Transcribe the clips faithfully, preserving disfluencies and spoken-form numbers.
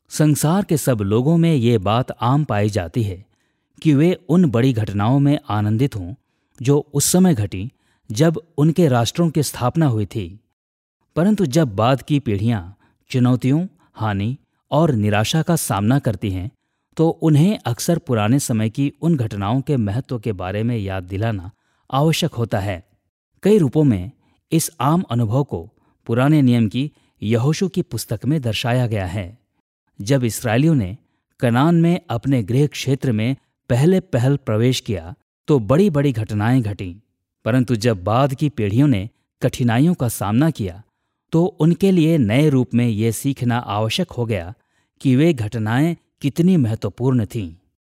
संसार के सब लोगों में ये बात आम पाई जाती है कि वे उन बड़ी घटनाओं में आनंदित हों जो उस समय घटी जब उनके राष्ट्रों की स्थापना हुई थी। परंतु जब बाद की पीढ़ियां चुनौतियों, हानि और निराशा का सामना करती हैं, तो उन्हें अक्सर पुराने समय की उन घटनाओं के महत्व के बारे में याद दिलाना आवश्यक होता है। कई रूपों में इस आम अनुभव को पुराने नियम की यहोशू की पुस्तक में दर्शाया गया है। जब इस्राएलियों ने कनान में अपने गृह क्षेत्र में पहले पहल प्रवेश किया तो बड़ी बड़ी घटनाएं घटीं। परंतु जब बाद की पीढ़ियों ने कठिनाइयों का सामना किया तो उनके लिए नए रूप में ये सीखना आवश्यक हो गया कि वे घटनाएं कितनी महत्वपूर्ण थीं।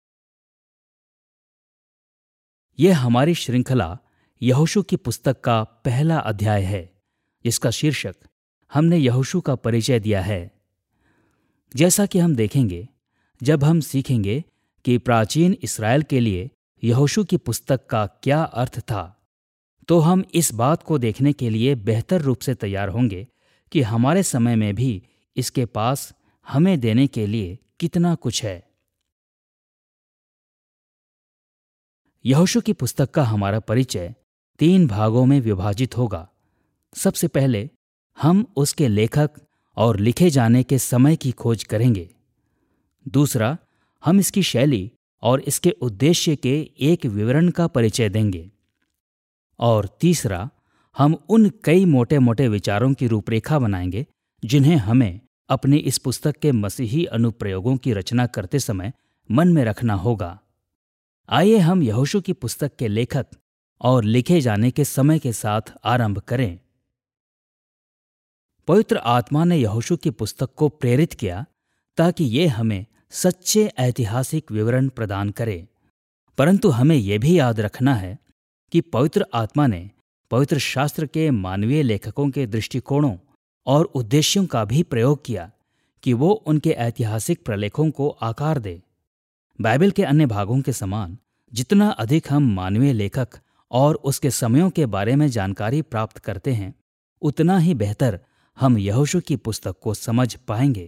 यह हमारी श्रृंखला यहोशू की पुस्तक का पहला अध्याय है, जिसका शीर्षक हमने यहोशू का परिचय दिया है। जैसा कि हम देखेंगे, जब हम सीखेंगे कि प्राचीन इस्राएल के लिए यहोशू की पुस्तक का क्या अर्थ था, तो हम इस बात को देखने के लिए बेहतर रूप से तैयार होंगे कि हमारे समय में भी इसके पास हमें देने के लिए कितना कुछ है। यहोशू की पुस्तक का हमारा परिचय तीन भागों में विभाजित होगा। सबसे पहले हम उसके लेखक और लिखे जाने के समय की खोज करेंगे। दूसरा, हम इसकी शैली और इसके उद्देश्य के एक विवरण का परिचय देंगे। और तीसरा, हम उन कई मोटे मोटे विचारों की रूपरेखा बनाएंगे जिन्हें हमें अपनी इस पुस्तक के मसीही अनुप्रयोगों की रचना करते समय मन में रखना होगा। आइए हम यहोशू की पुस्तक के लेखक और लिखे जाने के समय के साथ आरंभ करें। पवित्र आत्मा ने यहोशू की पुस्तक को प्रेरित किया ताकि ये हमें सच्चे ऐतिहासिक विवरण प्रदान करे। परंतु हमें यह भी याद रखना है कि पवित्र आत्मा ने पवित्र शास्त्र के मानवीय लेखकों के दृष्टिकोणों और उद्देश्यों का भी प्रयोग किया कि वो उनके ऐतिहासिक प्रलेखों को आकार दे। बाइबल के अन्य भागों के समान जितना अधिक हम मानवीय लेखक और उसके समयों के बारे में जानकारी प्राप्त करते हैं, उतना ही बेहतर हम यहोशू की पुस्तक को समझ पाएंगे।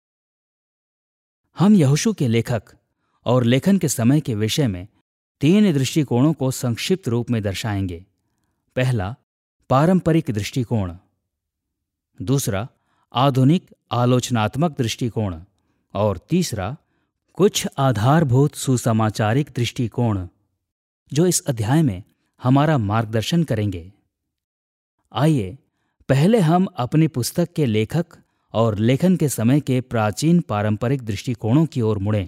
हम यहोशू के लेखक और लेखन के समय के विषय में तीन दृष्टिकोणों को संक्षिप्त रूप में दर्शाएंगे। पहला, पारंपरिक दृष्टिकोण। दूसरा, आधुनिक आलोचनात्मक दृष्टिकोण। और तीसरा, कुछ आधारभूत सुसमाचारिक दृष्टिकोण, जो इस अध्याय में हमारा मार्गदर्शन करेंगे। आइए पहले हम अपनी पुस्तक के लेखक और लेखन के समय के प्राचीन पारंपरिक दृष्टिकोणों की ओर मुड़ें।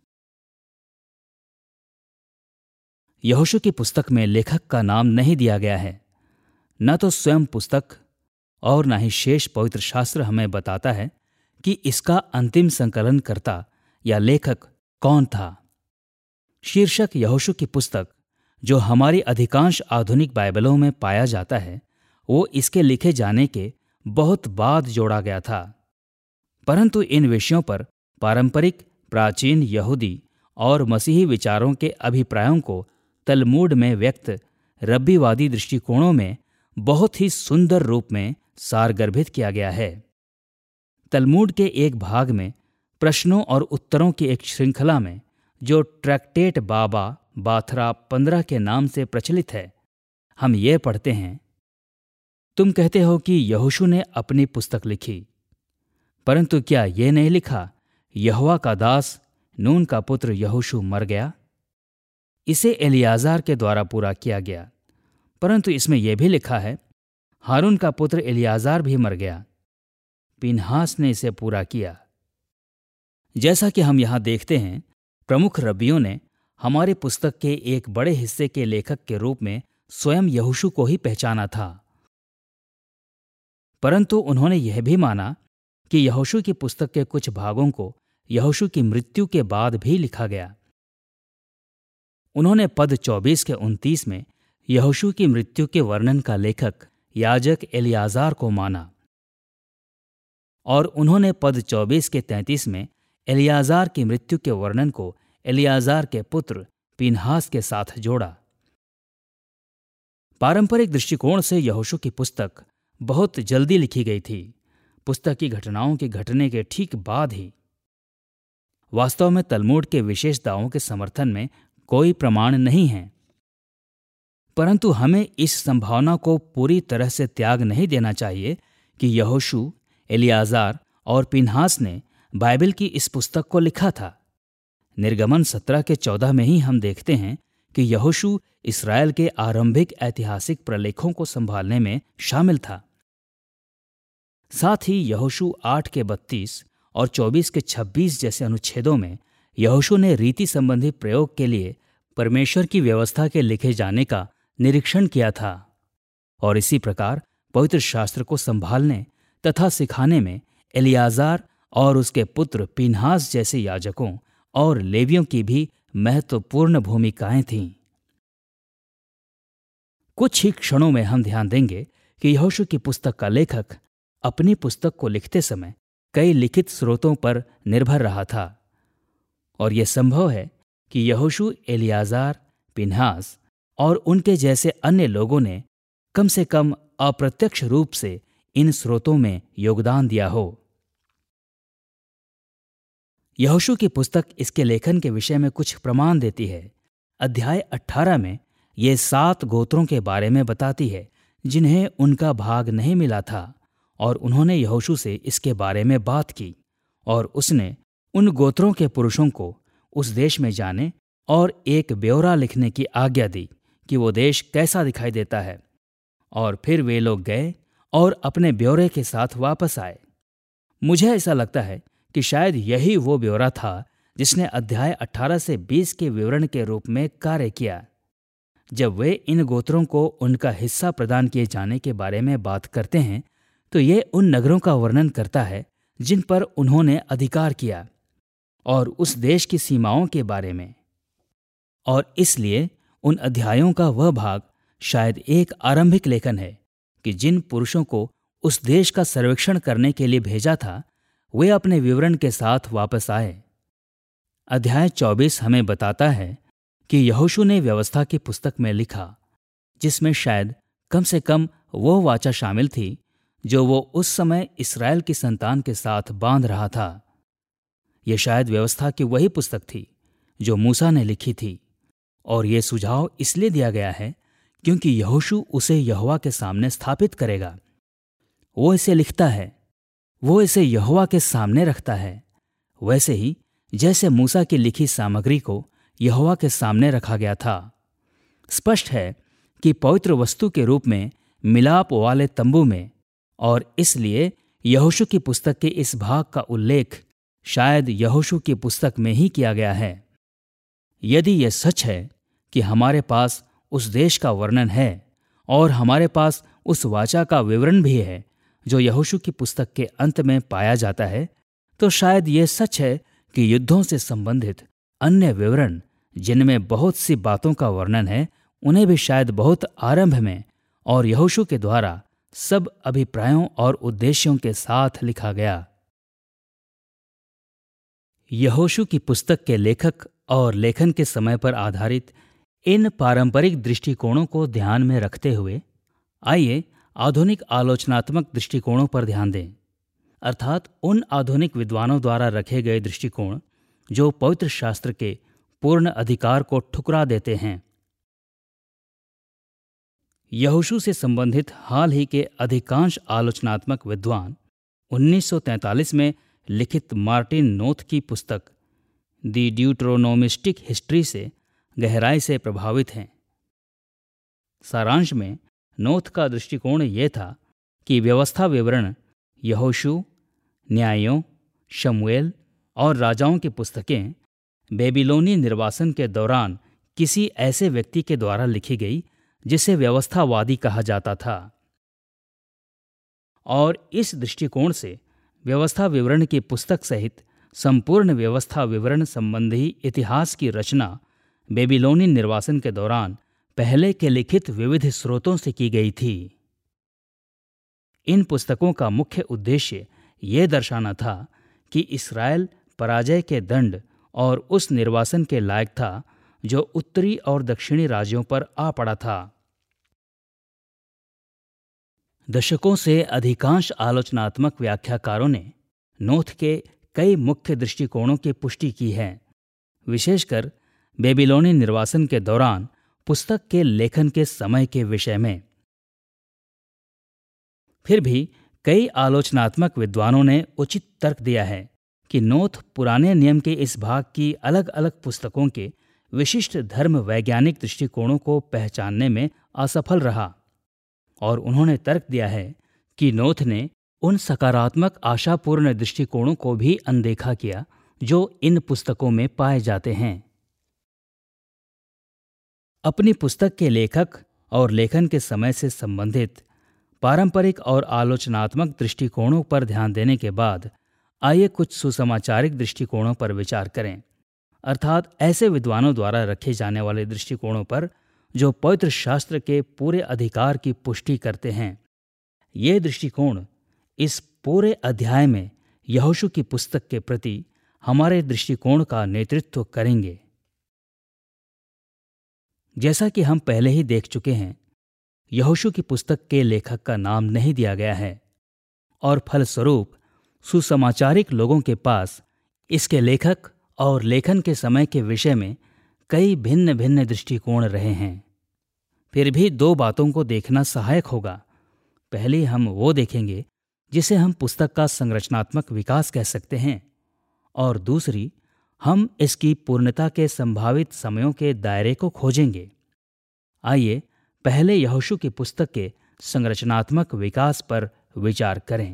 यहोशू की पुस्तक में लेखक का नाम नहीं दिया गया है। न तो स्वयं पुस्तक और न ही शेष पवित्र शास्त्र हमें बताता है कि इसका अंतिम संकलनकर्ता या लेखक कौन था। शीर्षक यहोशू की पुस्तक, जो हमारी अधिकांश आधुनिक बाइबलों में पाया जाता है, वो इसके लिखे जाने के बहुत बाद जोड़ा गया था। परंतु इन विषयों पर पारंपरिक प्राचीन यहूदी और मसीही विचारों के अभिप्रायों को तलमूड में व्यक्त रब्बीवादी दृष्टिकोणों में बहुत ही सुंदर रूप में सारगर्भित किया गया है। तलमूड के एक भाग में प्रश्नों और उत्तरों की एक श्रृंखला में, जो ट्रैक्टेट बाबा बाथरा पंद्रह के नाम से प्रचलित है, हम ये पढ़ते हैं, तुम कहते हो कि यहोशू ने अपनी पुस्तक लिखी, परंतु क्या ये नहीं लिखा, यहोवा का दास नून का पुत्र यहोशू मर गया? इसे एलियाजार के द्वारा पूरा किया गया। परंतु इसमें यह भी लिखा है, हारून का पुत्र एलियाजार भी मर गया। पिनहास ने इसे पूरा किया। जैसा कि हम यहां देखते हैं, प्रमुख रब्बियों ने हमारी पुस्तक के एक बड़े हिस्से के लेखक के रूप में स्वयं यहोशू को ही पहचाना था। परंतु उन्होंने यह भी माना कि यहोशू की पुस्तक के कुछ भागों को यहोशू की मृत्यु के बाद भी लिखा गया। उन्होंने पद चौबीस के उनतीस में यहोशू की मृत्यु के वर्णन का लेखक याजक एलियाजार को माना, और उन्होंने पद चौबीस के तैंतीस में एलियाजार की मृत्यु के वर्णन को एलियाजार के पुत्र पिनहास के साथ जोड़ा। पारंपरिक दृष्टिकोण से यहोशू की पुस्तक बहुत जल्दी लिखी गई थी, पुस्तक की घटनाओं के घटने के ठीक बाद ही। वास्तव में तलमूड के विशेष दावों के समर्थन में कोई प्रमाण नहीं है, परंतु हमें इस संभावना को पूरी तरह से त्याग नहीं देना चाहिए कि यहोशू, एलियाजार और पिनहास ने बाइबल की इस पुस्तक को लिखा था। निर्गमन सत्रह के चौदह में ही हम देखते हैं कि यहोशू इस्राएल के आरंभिक ऐतिहासिक प्रलेखों को संभालने में शामिल था। साथ ही यहोशू आठ के बत्तीस और चौबीस के छब्बीस जैसे अनुच्छेदों में यहोशू ने रीति संबंधी प्रयोग के लिए परमेश्वर की व्यवस्था के लिखे जाने का निरीक्षण किया था, और इसी प्रकार पवित्र शास्त्र को संभालने तथा सिखाने में एलियाजार और उसके पुत्र पिनहास जैसे याजकों और लेवियों की भी महत्वपूर्ण भूमिकाएं थीं। कुछ ही क्षणों में हम ध्यान देंगे कि यहोशू की पुस्तक का लेखक अपनी पुस्तक को लिखते समय कई लिखित स्रोतों पर निर्भर रहा था, और यह संभव है कि यहोशू, एलियाजार, पिनहास और उनके जैसे अन्य लोगों ने कम से कम अप्रत्यक्ष रूप से इन स्रोतों में योगदान दिया हो। यहोशू की पुस्तक इसके लेखन के विषय में कुछ प्रमाण देती है। अध्याय अठारह में ये सात गोत्रों के बारे में बताती है जिन्हें उनका भाग नहीं मिला था, और उन्होंने यहोशू से इसके बारे में बात की, और उसने उन गोत्रों के पुरुषों को उस देश में जाने और एक ब्यौरा लिखने की आज्ञा दी कि वो देश कैसा दिखाई देता है। और फिर वे लोग गए और अपने ब्यौरे के साथ वापस आए। मुझे ऐसा लगता है कि शायद यही वो ब्यौरा था जिसने अध्याय अठारह से बीस के विवरण के रूप में कार्य किया। जब वे इन गोत्रों को उनका हिस्सा प्रदान किए जाने के बारे में बात करते हैं तो ये उन नगरों का वर्णन करता है जिन पर उन्होंने अधिकार किया, और उस देश की सीमाओं के बारे में। और इसलिए उन अध्यायों का वह भाग शायद एक आरंभिक लेखन है कि जिन पुरुषों को उस देश का सर्वेक्षण करने के लिए भेजा था वे अपने विवरण के साथ वापस आए। अध्याय चौबीस हमें बताता है कि यहोशू ने व्यवस्था की पुस्तक में लिखा, जिसमें शायद कम से कम वो वाचा शामिल थी जो वो उस समय इस्राएल की संतान के साथ बांध रहा था। यह शायद व्यवस्था की वही पुस्तक थी जो मूसा ने लिखी थी, और ये सुझाव इसलिए दिया गया है क्योंकि यहोशू उसे यहोवा के सामने स्थापित करेगा। वो इसे लिखता है, वो इसे यहोवा के सामने रखता है, वैसे ही जैसे मूसा की लिखी सामग्री को यहोवा के सामने रखा गया था। स्पष्ट है कि पवित्र वस्तु के रूप में मिलाप वाले तंबू में, और इसलिए यहोशू की पुस्तक के इस भाग का उल्लेख शायद यहोशू की पुस्तक में ही किया गया है। यदि यह सच है कि हमारे पास उस देश का वर्णन है और हमारे पास उस वाचा का विवरण भी है जो यहोशू की पुस्तक के अंत में पाया जाता है, तो शायद यह सच है कि युद्धों से संबंधित अन्य विवरण जिनमें बहुत सी बातों का वर्णन है, उन्हें भी शायद बहुत आरंभ में और यहोशू के द्वारा सब अभिप्रायों और उद्देश्यों के साथ लिखा गया। यहोशू की पुस्तक के लेखक और लेखन के समय पर आधारित इन पारंपरिक दृष्टिकोणों को ध्यान में रखते हुए आइए आधुनिक आलोचनात्मक दृष्टिकोणों पर ध्यान दें, अर्थात उन आधुनिक विद्वानों द्वारा रखे गए दृष्टिकोण जो पवित्र शास्त्र के पूर्ण अधिकार को ठुकरा देते हैं। यहोशू से संबंधित हाल ही के अधिकांश आलोचनात्मक विद्वान उन्नीस सौ तैंतालीस में लिखित मार्टिन नोथ की पुस्तक द ड्यूटरोनोमिस्टिक हिस्ट्री से गहराई से प्रभावित हैं। सारांश में नोथ का दृष्टिकोण यह था कि व्यवस्था विवरण यहोशू, न्यायों, शमूएल और राजाओं की पुस्तकें बेबीलोनी निर्वासन के दौरान किसी ऐसे व्यक्ति के द्वारा लिखी गई जिसे व्यवस्थावादी कहा जाता था, और इस दृष्टिकोण से व्यवस्था विवरण की पुस्तक सहित संपूर्ण व्यवस्था विवरण संबंधी इतिहास की रचना बेबीलोनी निर्वासन के दौरान पहले के लिखित विविध स्रोतों से की गई थी। इन पुस्तकों का मुख्य उद्देश्य ये दर्शाना था कि इस्राएल पराजय के दंड और उस निर्वासन के लायक था जो उत्तरी और दक्षिणी राज्यों पर आ पड़ा था। दशकों से अधिकांश आलोचनात्मक व्याख्याकारों ने नोथ के कई मुख्य दृष्टिकोणों की पुष्टि की है, विशेषकर बेबीलोनी निर्वासन के दौरान पुस्तक के लेखन के समय के विषय में। फिर भी कई आलोचनात्मक विद्वानों ने उचित तर्क दिया है कि नोथ पुराने नियम के इस भाग की अलग अलग पुस्तकों के विशिष्ट धर्म वैज्ञानिक दृष्टिकोणों को पहचानने में असफल रहा, और उन्होंने तर्क दिया है कि नोथ ने उन सकारात्मक आशापूर्ण दृष्टिकोणों को भी अनदेखा किया जो इन पुस्तकों में पाए जाते हैं। अपनी पुस्तक के लेखक और लेखन के समय से संबंधित पारंपरिक और आलोचनात्मक दृष्टिकोणों पर ध्यान देने के बाद आइए कुछ सुसमाचारिक दृष्टिकोणों पर विचार करें, अर्थात ऐसे विद्वानों द्वारा रखे जाने वाले दृष्टिकोणों पर जो पवित्र शास्त्र के पूरे अधिकार की पुष्टि करते हैं। ये दृष्टिकोण इस पूरे अध्याय में यहोशू की पुस्तक के प्रति हमारे दृष्टिकोण का नेतृत्व करेंगे। जैसा कि हम पहले ही देख चुके हैं, यहोशू की पुस्तक के लेखक का नाम नहीं दिया गया है, और फलस्वरूप सुसमाचारिक लोगों के पास इसके लेखक और लेखन के समय के विषय में कई भिन्न भिन्न दृष्टिकोण रहे हैं। फिर भी दो बातों को देखना सहायक होगा। पहले हम वो देखेंगे जिसे हम पुस्तक का संरचनात्मक विकास कह सकते हैं, और दूसरी हम इसकी पूर्णता के संभावित समयों के दायरे को खोजेंगे। आइए पहले यहोशू की पुस्तक के संरचनात्मक विकास पर विचार करें।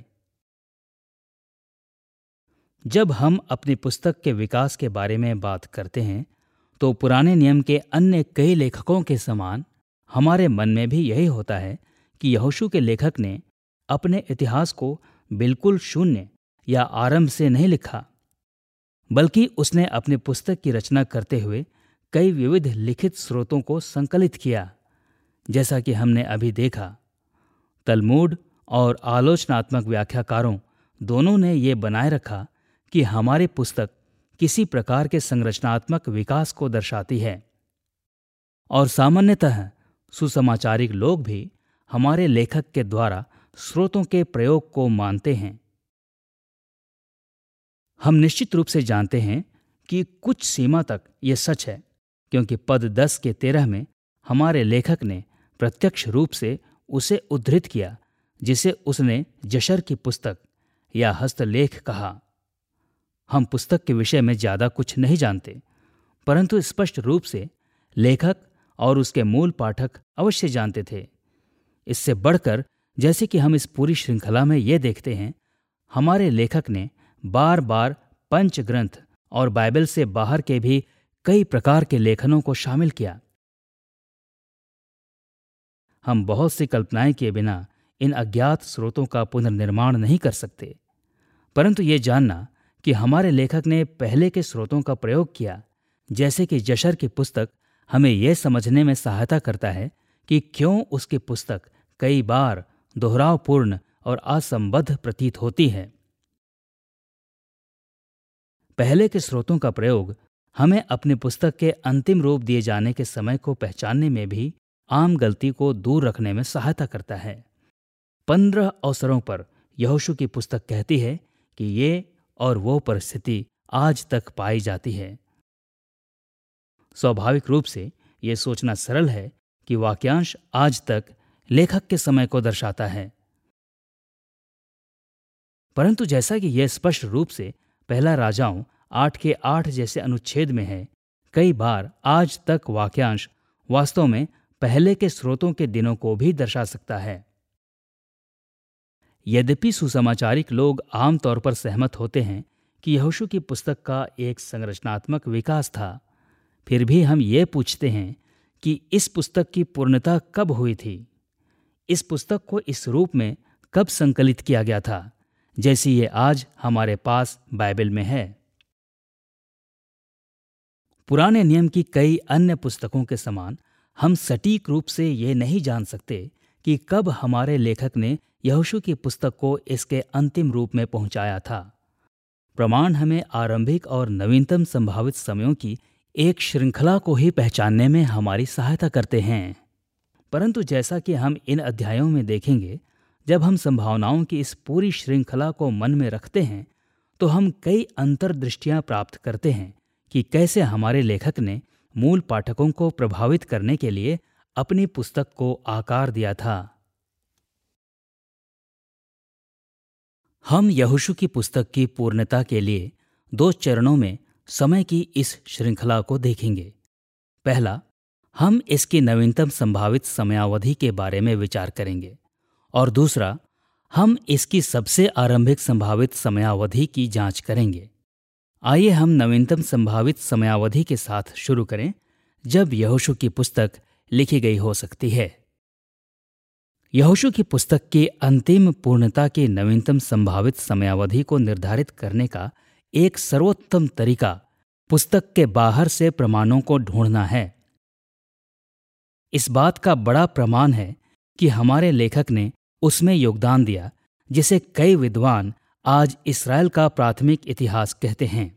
जब हम अपनी पुस्तक के विकास के बारे में बात करते हैं तो पुराने नियम के अन्य कई लेखकों के समान हमारे मन में भी यही होता है कि यहोशू के लेखक ने अपने इतिहास को बिल्कुल शून्य या आरंभ से नहीं लिखा, बल्कि उसने अपनी पुस्तक की रचना करते हुए कई विविध लिखित स्रोतों को संकलित किया। जैसा कि हमने अभी देखा, तलमूड और आलोचनात्मक व्याख्याकारों दोनों ने ये बनाए रखा कि हमारी पुस्तक किसी प्रकार के संरचनात्मक विकास को दर्शाती है, और सामान्यतः सुसमाचारिक लोग भी हमारे लेखक के द्वारा स्रोतों के प्रयोग को मानते हैं। हम निश्चित रूप से जानते हैं कि कुछ सीमा तक ये सच है, क्योंकि पद दस के तेरह में हमारे लेखक ने प्रत्यक्ष रूप से उसे उद्धृत किया, जिसे उसने जशर की पुस्तक या हस्तलेख कहा। हम पुस्तक के विषय में ज्यादा कुछ नहीं जानते, परंतु स्पष्ट रूप से लेखक और उसके मूल पाठक अवश्य जानते थे। इससे बढ़कर, जैसे कि हम इस पूरी श्रृंखला में ये देखते हैं, हमारे लेखक ने बार बार पंच ग्रंथ और बाइबल से बाहर के भी कई प्रकार के लेखनों को शामिल किया। हम बहुत सी कल्पनाएं किए बिना इन अज्ञात स्रोतों का पुनर्निर्माण नहीं कर सकते, परंतु ये जानना कि हमारे लेखक ने पहले के स्रोतों का प्रयोग किया, जैसे कि जशर की पुस्तक, हमें यह समझने में सहायता करता है कि क्यों उसकी पुस्तक कई बार दोहरावपूर्ण और असंबद्ध प्रतीत होती है। पहले के स्रोतों का प्रयोग हमें अपनी पुस्तक के अंतिम रूप दिए जाने के समय को पहचानने में भी आम गलती को दूर रखने में सहायता करता है। पंद्रह अवसरों पर यहोशू की पुस्तक कहती है कि ये और वो परिस्थिति आज तक पाई जाती है। स्वाभाविक रूप से यह सोचना सरल है कि वाक्यांश आज तक लेखक के समय को दर्शाता है, परंतु जैसा कि यह स्पष्ट रूप से पहला राजाओं आठ के आठ जैसे अनुच्छेद में है, कई बार आज तक वाक्यांश वास्तव में पहले के स्रोतों के दिनों को भी दर्शा सकता है। यद्यपि सुसमाचारिक लोग आमतौर पर सहमत होते हैं कि यहोशू की पुस्तक का एक संरचनात्मक विकास था, फिर भी हम ये पूछते हैं कि इस पुस्तक की पूर्णता कब हुई थी? इस पुस्तक को इस रूप में कब संकलित किया गया था, जैसी ये आज हमारे पास बाइबल में है? पुराने नियम की कई अन्य पुस्तकों के समान हम सटीक रूप से ये नहीं जान सकते कि कब हमारे लेखक ने यहोशू की पुस्तक को इसके अंतिम रूप में पहुंचाया था। प्रमाण हमें आरंभिक और नवीनतम संभावित समयों की एक श्रृंखला को ही पहचानने में हमारी सहायता करते हैं, परंतु जैसा कि हम इन अध्यायों में देखेंगे, जब हम संभावनाओं की इस पूरी श्रृंखला को मन में रखते हैं तो हम कई अंतर्दृष्टियां प्राप्त करते हैं कि कैसे हमारे लेखक ने मूल पाठकों को प्रभावित करने के लिए अपनी पुस्तक को आकार दिया था। हम यहोशू की पुस्तक की पूर्णता के लिए दो चरणों में समय की इस श्रृंखला को देखेंगे। पहला, हम इसकी नवीनतम संभावित समयावधि के बारे में विचार करेंगे, और दूसरा, हम इसकी सबसे आरंभिक संभावित समयावधि की जांच करेंगे। आइए हम नवीनतम संभावित समयावधि के साथ शुरू करें, जब यहोशू की पुस्तक लिखी गई हो सकती है। यहोशू की पुस्तक की अंतिम पूर्णता की नवीनतम संभावित समयावधि को निर्धारित करने का एक सर्वोत्तम तरीका पुस्तक के बाहर से प्रमाणों को ढूंढना है। इस बात का बड़ा प्रमाण है कि हमारे लेखक ने उसमें योगदान दिया जिसे कई विद्वान आज इस्राएल का प्राथमिक इतिहास कहते हैं,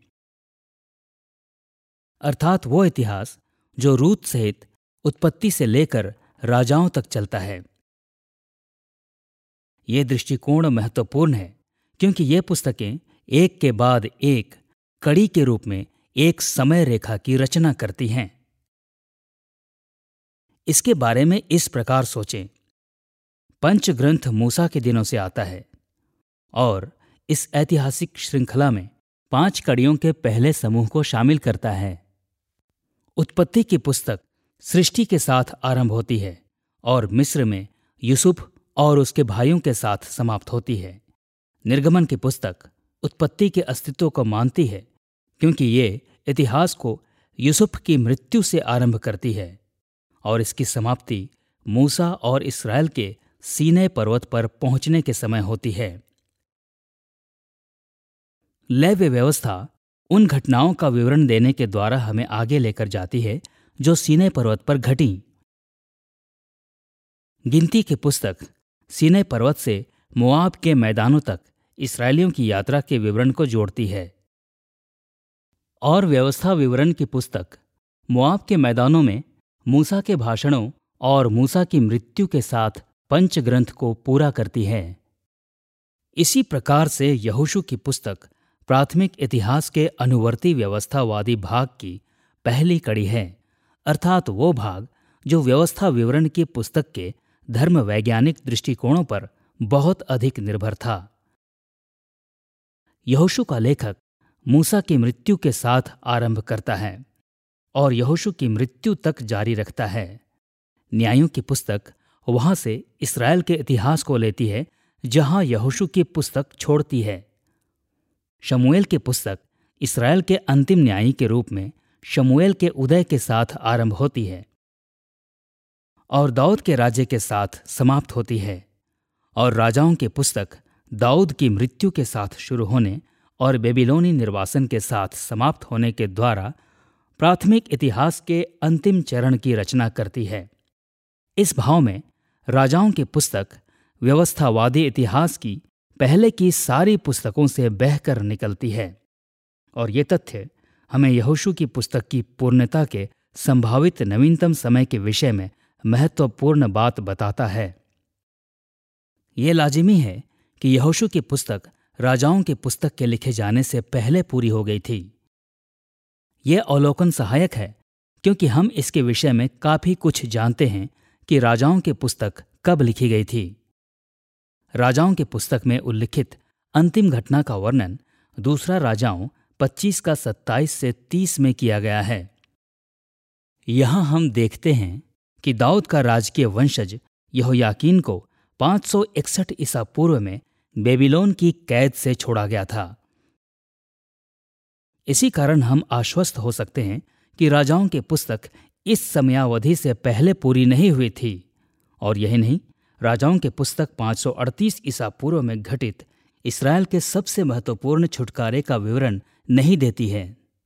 अर्थात वो इतिहास जो रूत सहित उत्पत्ति से लेकर राजाओं तक चलता है। ये दृष्टिकोण महत्वपूर्ण है क्योंकि ये पुस्तकें एक के बाद एक कड़ी के रूप में एक समय रेखा की रचना करती हैं। इसके बारे में इस प्रकार सोचें। पंचग्रंथ मूसा के दिनों से आता है और इस ऐतिहासिक श्रृंखला में पांच कड़ियों के पहले समूह को शामिल करता है। उत्पत्ति की पुस्तक सृष्टि के साथ आरंभ होती है और मिस्र में यूसुफ और उसके भाइयों के साथ समाप्त होती है। निर्गमन की पुस्तक उत्पत्ति के अस्तित्व को मानती है क्योंकि ये इतिहास को यूसुफ की मृत्यु से आरंभ करती है और इसकी समाप्ति मूसा और इस्राएल के सीनै पर्वत पर पहुंचने के समय होती है। लेव्य व्यवस्था उन घटनाओं का विवरण देने के द्वारा हमें आगे लेकर जाती है जो सीनै पर्वत पर घटीं। गिनती की पुस्तक सीनै पर्वत से मोआब के मैदानों तक इस्राएलियों की यात्रा के विवरण को जोड़ती है और व्यवस्था विवरण की पुस्तक मोआब के मैदानों में मूसा के भाषणों और मूसा की मृत्यु के साथ पंचग्रंथ को पूरा करती है। इसी प्रकार से यहोशू की पुस्तक प्राथमिक इतिहास के अनुवर्ती व्यवस्थावादी भाग की पहली कड़ी है, अर्थात वो भाग जो व्यवस्था विवरण की पुस्तक के धर्म वैज्ञानिक दृष्टिकोणों पर बहुत अधिक निर्भर था। यहोशू का लेखक मूसा की मृत्यु के साथ आरंभ करता है और यहोशू की मृत्यु तक जारी रखता है। न्यायों की पुस्तक वहां से इस्राएल के इतिहास को लेती है जहां यहोशू की पुस्तक छोड़ती है। शमूएल की पुस्तक इस्राएल के अंतिम न्यायी के रूप में शमूएल के उदय के साथ आरंभ होती है और दाऊद के राज्य के साथ समाप्त होती है, और राजाओं की पुस्तक दाऊद की मृत्यु के साथ शुरू होने और बेबीलोनी निर्वासन के साथ समाप्त होने के द्वारा प्राथमिक इतिहास के अंतिम चरण की रचना करती है। इस भाव में राजाओं की पुस्तक व्यवस्थावादी इतिहास की पहले की सारी पुस्तकों से बहकर निकलती है, और ये तथ्य हमें यहोशू की पुस्तक की पूर्णता के संभावित नवीनतम समय के विषय में महत्वपूर्ण बात बताता है। ये लाजिमी है कि यहोशू की पुस्तक राजाओं की पुस्तक के लिखे जाने से पहले पूरी हो गई थी। यह अवलोकन सहायक है क्योंकि हम इसके विषय में काफी कुछ जानते हैं कि राजाओं की पुस्तक कब लिखी गई थी। राजाओं की पुस्तक में उल्लिखित अंतिम घटना का वर्णन दूसरा राजाओं पच्चीस का सत्ताईस से तीस में किया गया है। यहां हम देखते हैं कि दाऊद का राजकीय वंशज यहोयाकीन को पाँच सौ इकसठ ईसा पूर्व में बेबीलोन की कैद से छोड़ा गया था। इसी कारण हम आश्वस्त हो सकते हैं कि राजाओं की पुस्तक इस समयावधि से पहले पूरी नहीं हुई थी, और यही नहीं, राजाओं की पुस्तक पाँच सौ अड़तीस ईसा पूर्व में घटित इस्राएल के सबसे महत्वपूर्ण छुटकारे का विवरण नहीं देती है।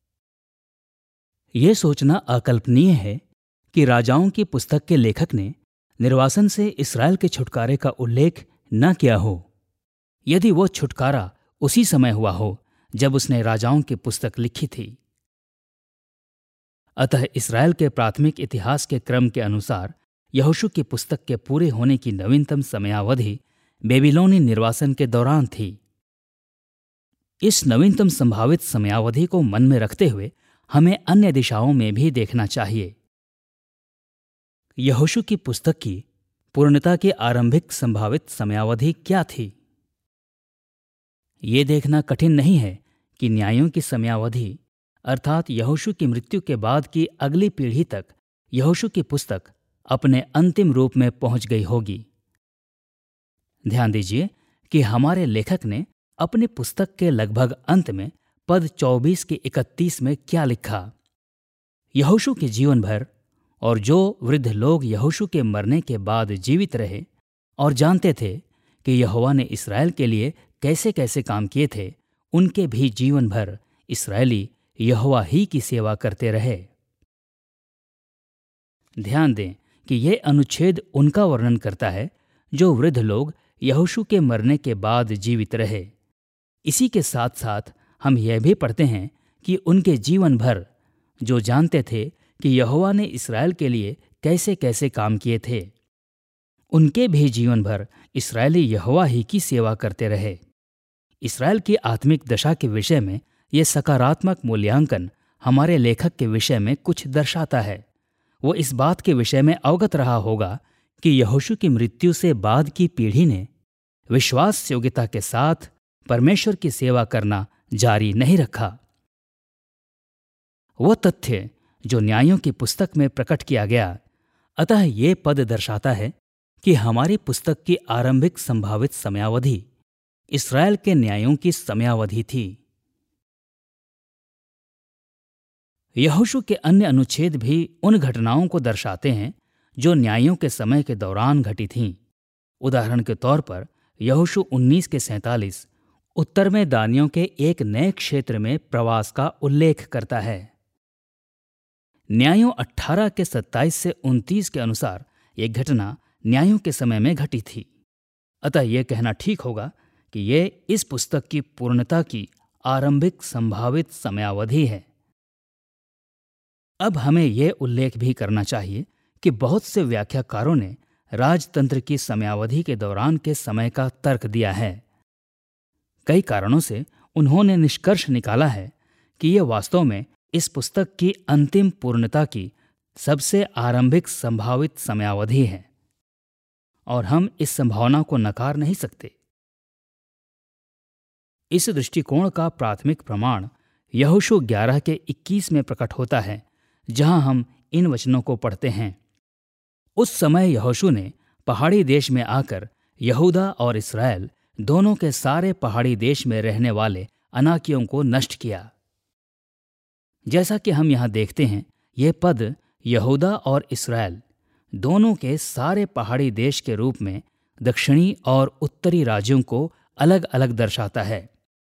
यह सोचना अकल्पनीय है कि राजाओं की पुस्तक के लेखक ने निर्वासन से इस्राएल के छुटकारे का उल्लेख न किया हो, यदि वो छुटकारा उसी समय हुआ हो जब उसने राजाओं की पुस्तक लिखी थी। अतः इस्राएल के प्राथमिक इतिहास के क्रम के अनुसार यहोशू की पुस्तक के पूरे होने की नवीनतम समयावधि बेबीलोनी निर्वासन के दौरान थी। इस नवीनतम संभावित समयावधि को मन में रखते हुए हमें अन्य दिशाओं में भी देखना चाहिए। यहोशू की पुस्तक की पूर्णता की आरंभिक संभावित समयावधि क्या थी? ये देखना कठिन नहीं है कि न्यायों की समयावधि अर्थात यहोशू की मृत्यु के बाद की अगली पीढ़ी तक यहोशू की पुस्तक अपने अंतिम रूप में पहुंच गई होगी। ध्यान दीजिए कि हमारे लेखक ने अपनी पुस्तक के लगभग अंत में पद चौबीस के इकतीस में क्या लिखा। यहोशू के जीवन भर और जो वृद्ध लोग यहोशू के मरने के बाद जीवित रहे और जानते थे कि यहोवा ने इस्राएल के लिए कैसे कैसे काम किए थे, उनके भी जीवन भर इस्राएली यहोवा ही की सेवा करते रहे। ध्यान दें कि यह अनुच्छेद उनका वर्णन करता है जो वृद्ध लोग यहोशू के मरने के बाद जीवित रहे। इसी के साथ साथ हम यह भी पढ़ते हैं कि उनके जीवन भर जो जानते थे कि यहोवा ने इस्राएल के लिए कैसे कैसे काम किए थे, उनके भी जीवन भर इस्राएली यहोवा ही की सेवा करते रहे। इस्राएल की आत्मिक दशा के विषय में यह सकारात्मक मूल्यांकन हमारे लेखक के विषय में कुछ दर्शाता है। वो इस बात के विषय में अवगत रहा होगा कि यहोशू की मृत्यु से बाद की पीढ़ी ने विश्वास योग्यता के साथ परमेश्वर की सेवा करना जारी नहीं रखा। वह तथ्य जो न्यायों की पुस्तक में प्रकट किया गया, अतः ये पद दर्शाता है कि हमारी पुस्तक की आरंभिक संभावित समयावधि इस्राएल के न्यायों की समयावधि थी। यहोशू के अन्य अनुच्छेद भी उन घटनाओं को दर्शाते हैं जो न्यायों के समय के दौरान घटी थीं। उदाहरण के तौर पर यहोशू उन्नीस के सैंतालीस उत्तर में दानियों के एक नए क्षेत्र में प्रवास का उल्लेख करता है। न्यायों अठारह के सत्ताईस से उनतीस के अनुसार यह घटना न्यायों के समय में घटी थी। अतः यह कहना ठीक होगा कि यह इस पुस्तक की पूर्णता की आरंभिक संभावित समयावधि है। अब हमें यह उल्लेख भी करना चाहिए कि बहुत से व्याख्याकारों ने राजतंत्र की समयावधि के दौरान के समय का तर्क दिया है। कई कारणों से उन्होंने निष्कर्ष निकाला है कि यह वास्तव में इस पुस्तक की अंतिम पूर्णता की सबसे आरंभिक संभावित समयावधि है और हम इस संभावना को नकार नहीं सकते। इस दृष्टिकोण का प्राथमिक प्रमाण यहोशू ग्यारह के इक्कीस में प्रकट होता है, जहां हम इन वचनों को पढ़ते हैं। उस समय यहोशू ने पहाड़ी देश में आकर यहूदा और इस्राएल दोनों के सारे पहाड़ी देश में रहने वाले अनाकियों को नष्ट किया। जैसा कि हम यहाँ देखते हैं, यह पद यहूदा और इस्राएल दोनों के सारे पहाड़ी देश के रूप में दक्षिणी और उत्तरी राज्यों को अलग अलग दर्शाता है।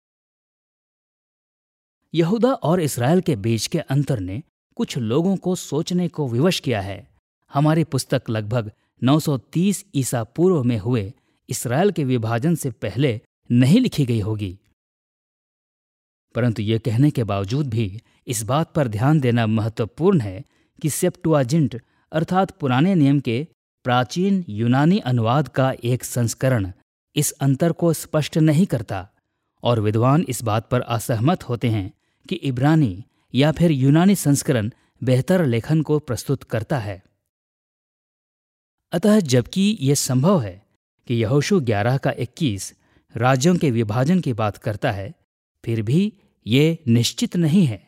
यहूदा और इस्राएल के बीच के अंतर ने कुछ लोगों को सोचने को विवश किया है। हमारी पुस्तक लगभग नौ सौ तीस ईसा पूर्व में हुए इस्राएल के विभाजन से पहले नहीं लिखी गई होगी, परंतु यह कहने के बावजूद भी इस बात पर ध्यान देना महत्वपूर्ण है कि सेप्टुआजिंट अर्थात पुराने नियम के प्राचीन यूनानी अनुवाद का एक संस्करण इस अंतर को स्पष्ट नहीं करता और विद्वान इस बात पर असहमत होते हैं कि इब्रानी या फिर यूनानी संस्करण बेहतर लेखन को प्रस्तुत करता है। अतः जबकि यह संभव है कि यहोशू ग्यारह का इक्कीस राज्यों के विभाजन की बात करता है, फिर भी ये निश्चित नहीं है।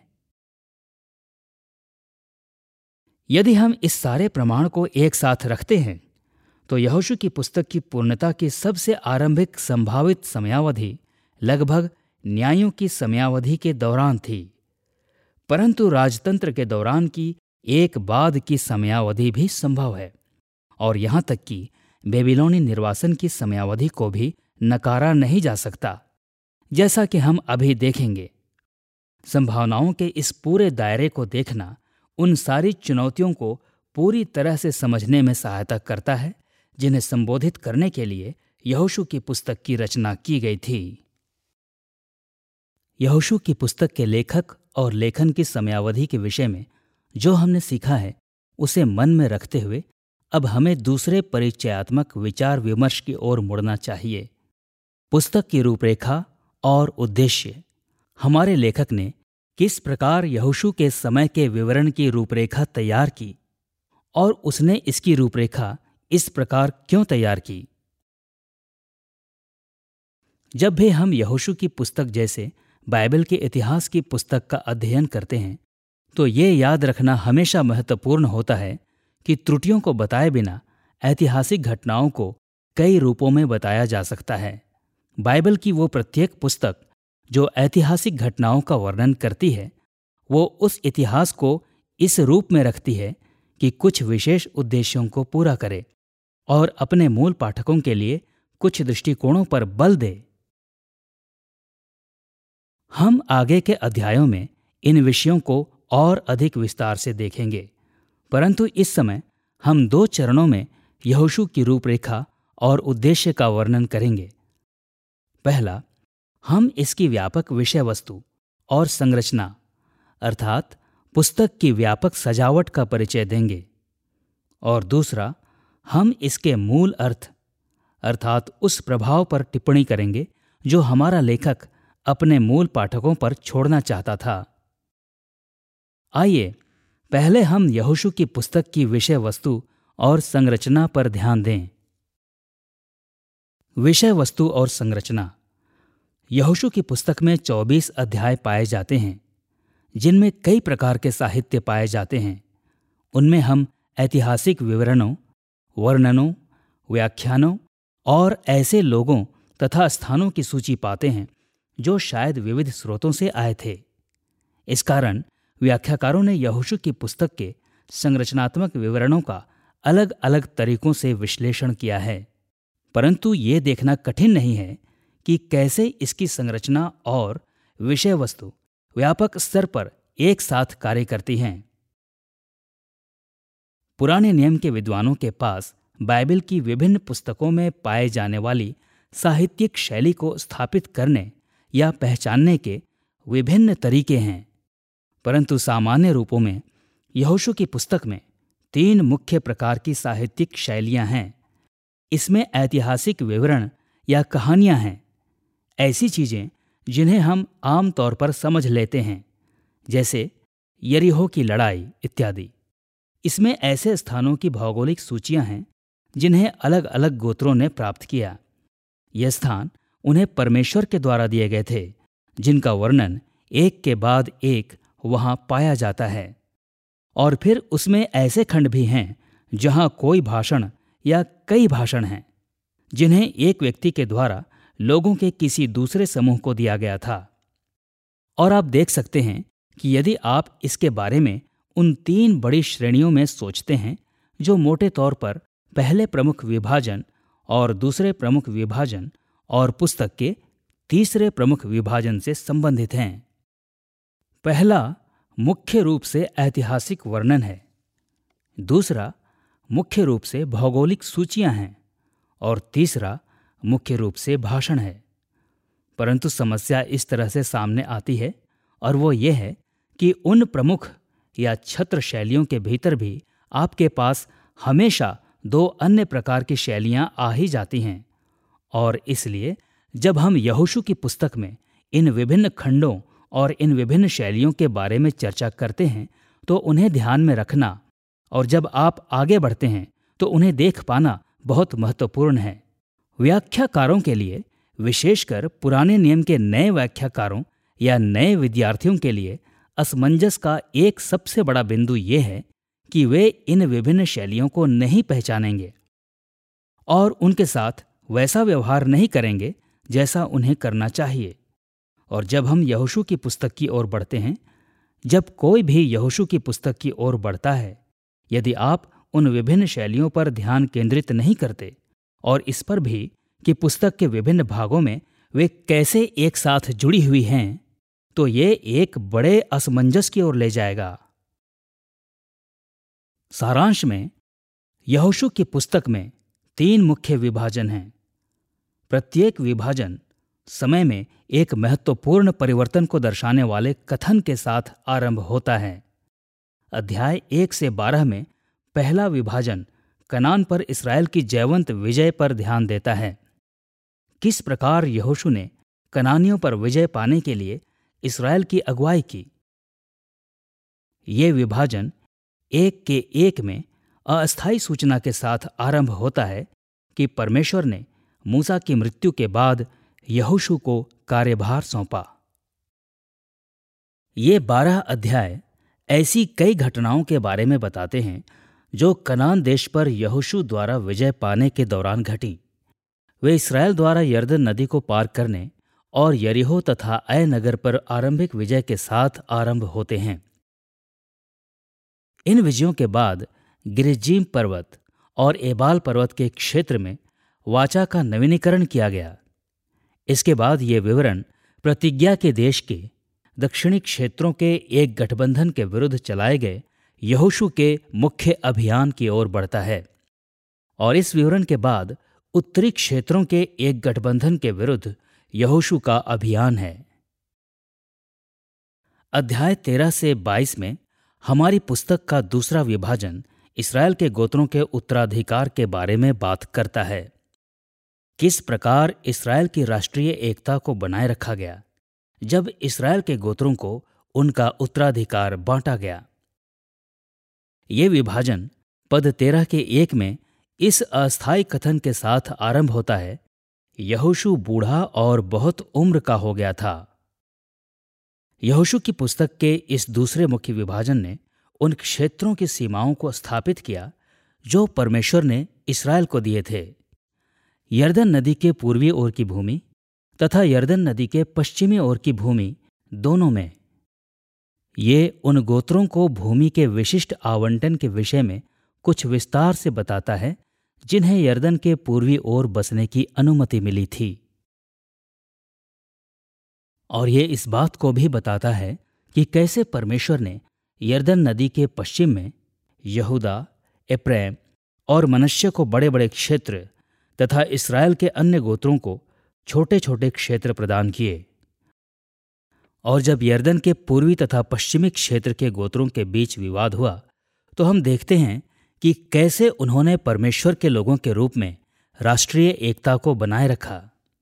यदि हम इस सारे प्रमाण को एक साथ रखते हैं तो यहोशू की पुस्तक की पूर्णता की सबसे आरंभिक संभावित समयावधि लगभग न्यायों की समयावधि के दौरान थी, परंतु राजतंत्र के दौरान की एक बाद की समयावधि भी संभव है और यहाँ तक कि बेबीलोनी निर्वासन की समयावधि को भी नकारा नहीं जा सकता, जैसा कि हम अभी देखेंगे। संभावनाओं के इस पूरे दायरे को देखना उन सारी चुनौतियों को पूरी तरह से समझने में सहायता करता है जिन्हें संबोधित करने के लिए यहोशू की पुस्तक की रचना की गई थी। यहोशू की पुस्तक के लेखक और लेखन की समयावधि के विषय में जो हमने सीखा है, उसे मन में रखते हुए अब हमें दूसरे परिचयात्मक विचार विमर्श की ओर मुड़ना चाहिए। पुस्तक की रूपरेखा और उद्देश्य हमारे लेखक ने किस प्रकार यहोशू के समय के विवरण की रूपरेखा तैयार की और उसने इसकी रूपरेखा इस प्रकार क्यों तैयार की। जब भी हम यहोशू की पुस्तक जैसे बाइबल के इतिहास की पुस्तक का अध्ययन करते हैं तो ये याद रखना हमेशा महत्वपूर्ण होता है कि त्रुटियों को बताए बिना ऐतिहासिक घटनाओं को कई रूपों में बताया जा सकता है। बाइबल की वो प्रत्येक पुस्तक जो ऐतिहासिक घटनाओं का वर्णन करती है वो उस इतिहास को इस रूप में रखती है कि कुछ विशेष उद्देश्यों को पूरा करे और अपने मूल पाठकों के लिए कुछ दृष्टिकोणों पर बल दे। हम आगे के अध्यायों में इन विषयों को और अधिक विस्तार से देखेंगे, परंतु इस समय हम दो चरणों में यहोशू की रूपरेखा और उद्देश्य का वर्णन करेंगे। पहला, हम इसकी व्यापक विषय वस्तु और संरचना अर्थात पुस्तक की व्यापक सजावट का परिचय देंगे और दूसरा, हम इसके मूल अर्थ अर्थात उस प्रभाव पर टिप्पणी करेंगे जो हमारा लेखक अपने मूल पाठकों पर छोड़ना चाहता था। आइए पहले हम यहोशू की पुस्तक की विषय वस्तु और संरचना पर ध्यान दें। विषय वस्तु और संरचना। यहोशू की पुस्तक में चौबीस अध्याय पाए जाते हैं जिनमें कई प्रकार के साहित्य पाए जाते हैं। उनमें हम ऐतिहासिक विवरणों, वर्णनों, व्याख्यानों और ऐसे लोगों तथा स्थानों की सूची पाते हैं जो शायद विविध स्रोतों से आए थे। इस कारण व्याख्याकारों ने यहोशू की पुस्तक के संरचनात्मक विवरणों का अलग अलग तरीकों से विश्लेषण किया है, परंतु ये देखना कठिन नहीं है कि कैसे इसकी संरचना और विषय वस्तु व्यापक स्तर पर एक साथ कार्य करती हैं। पुराने नियम के विद्वानों के पास बाइबल की विभिन्न पुस्तकों में पाए जाने वाली साहित्यिक शैली को स्थापित करने या पहचानने के विभिन्न तरीके हैं, परंतु सामान्य रूपों में यहोशू की पुस्तक में तीन मुख्य प्रकार की साहित्यिक शैलियां हैं। इसमें ऐतिहासिक विवरण या कहानियां हैं, ऐसी चीजें जिन्हें हम आम तौर पर समझ लेते हैं, जैसे यरीहो की लड़ाई इत्यादि। इसमें ऐसे स्थानों की भौगोलिक सूचियां हैं जिन्हें अलग अलग गोत्रों ने प्राप्त किया। ये स्थान उन्हें परमेश्वर के द्वारा दिए गए थे, जिनका वर्णन एक के बाद एक वहां पाया जाता है। और फिर उसमें ऐसे खंड भी हैं जहां कोई भाषण या कई भाषण हैं, जिन्हें एक व्यक्ति के द्वारा लोगों के किसी दूसरे समूह को दिया गया था। और आप देख सकते हैं कि यदि आप इसके बारे में उन तीन बड़ी श्रेणियों में सोचते हैं जो मोटे तौर पर पहले प्रमुख विभाजन और दूसरे प्रमुख विभाजन और पुस्तक के तीसरे प्रमुख विभाजन से संबंधित हैं। पहला मुख्य रूप से ऐतिहासिक वर्णन है, दूसरा मुख्य रूप से भौगोलिक सूचियां हैं और तीसरा मुख्य रूप से भाषण है। परंतु समस्या इस तरह से सामने आती है और वो ये है कि उन प्रमुख या छत्र शैलियों के भीतर भी आपके पास हमेशा दो अन्य प्रकार की शैलियां आ ही जाती हैं। और इसलिए जब हम यहोशू की पुस्तक में इन विभिन्न खंडों और इन विभिन्न शैलियों के बारे में चर्चा करते हैं तो उन्हें ध्यान में रखना और जब आप आगे बढ़ते हैं तो उन्हें देख पाना बहुत महत्वपूर्ण है। व्याख्याकारों के लिए, विशेषकर पुराने नियम के नए व्याख्याकारों या नए विद्यार्थियों के लिए, असमंजस का एक सबसे बड़ा बिंदु ये है कि वे इन विभिन्न शैलियों को नहीं पहचानेंगे और उनके साथ वैसा व्यवहार नहीं करेंगे जैसा उन्हें करना चाहिए। और जब हम यहोशू की पुस्तक की ओर बढ़ते हैं, जब कोई भी यहोशू की पुस्तक की ओर बढ़ता है, यदि आप उन विभिन्न शैलियों पर ध्यान केंद्रित नहीं करते और इस पर भी कि पुस्तक के विभिन्न भागों में वे कैसे एक साथ जुड़ी हुई हैं, तो ये एक बड़े असमंजस की ओर ले जाएगा। सारांश में, यहोशू की पुस्तक में तीन मुख्य विभाजन हैं। प्रत्येक विभाजन समय में एक महत्वपूर्ण परिवर्तन को दर्शाने वाले कथन के साथ आरंभ होता है। अध्याय एक से बारह में पहला विभाजन कनान पर इस्राएल की जयवंत विजय पर ध्यान देता है। किस प्रकार यहोशू ने कनानियों पर विजय पाने के लिए इसराइल की अगुवाई की। ये विभाजन एक के एक में अस्थायी सूचना के साथ आरंभ होता है कि परमेश्वर ने मूसा की मृत्यु के बाद यहोशू को कार्यभार सौंपा। ये बारह अध्याय ऐसी कई घटनाओं के बारे में बताते हैं जो कनान देश पर यहोशू द्वारा विजय पाने के दौरान घटी। वे इसराइल द्वारा यरदन नदी को पार करने और यरीहो तथा ऐ नगर पर आरंभिक विजय के साथ आरंभ होते हैं। इन विजयों के बाद गिरिज्जीम पर्वत और एबाल पर्वत के क्षेत्र में वाचा का नवीनीकरण किया गया। इसके बाद ये विवरण प्रतिज्ञा के देश के दक्षिणी क्षेत्रों के एक गठबंधन के विरुद्ध चलाए गए यहोशू के मुख्य अभियान की ओर बढ़ता है, और इस विवरण के बाद उत्तरी क्षेत्रों के एक गठबंधन के विरुद्ध यहोशू का अभियान है। अध्याय तेरह से बाईस में हमारी पुस्तक का दूसरा विभाजन इसराइल के गोत्रों के उत्तराधिकार के बारे में बात करता है। किस प्रकार इसराइल की राष्ट्रीय एकता को बनाए रखा गया जब इसराइल के गोत्रों को उनका उत्तराधिकार बांटा गया। ये विभाजन पद तेरह के एक में इस अस्थायी कथन के साथ आरंभ होता है, यहोशू बूढ़ा और बहुत उम्र का हो गया था। यहोशू की पुस्तक के इस दूसरे मुख्य विभाजन ने उन क्षेत्रों की सीमाओं को स्थापित किया जो परमेश्वर ने इसराइल को दिए थे। यरदन नदी के पूर्वी ओर की भूमि तथा यरदन नदी के पश्चिमी ओर की भूमि दोनों में। ये उन गोत्रों को भूमि के विशिष्ट आवंटन के विषय में कुछ विस्तार से बताता है जिन्हें यरदन के पूर्वी ओर बसने की अनुमति मिली थी, और ये इस बात को भी बताता है कि कैसे परमेश्वर ने यरदन नदी के पश्चिम में यहूदा, एप्रैम और मनश्शे को बड़े बड़े क्षेत्र तथा इसराइल के अन्य गोत्रों को छोटे छोटे क्षेत्र प्रदान किए। और जब यरदन के पूर्वी तथा पश्चिमी क्षेत्र के गोत्रों के बीच विवाद हुआ तो हम देखते हैं कि कैसे उन्होंने परमेश्वर के लोगों के रूप में राष्ट्रीय एकता को बनाए रखा।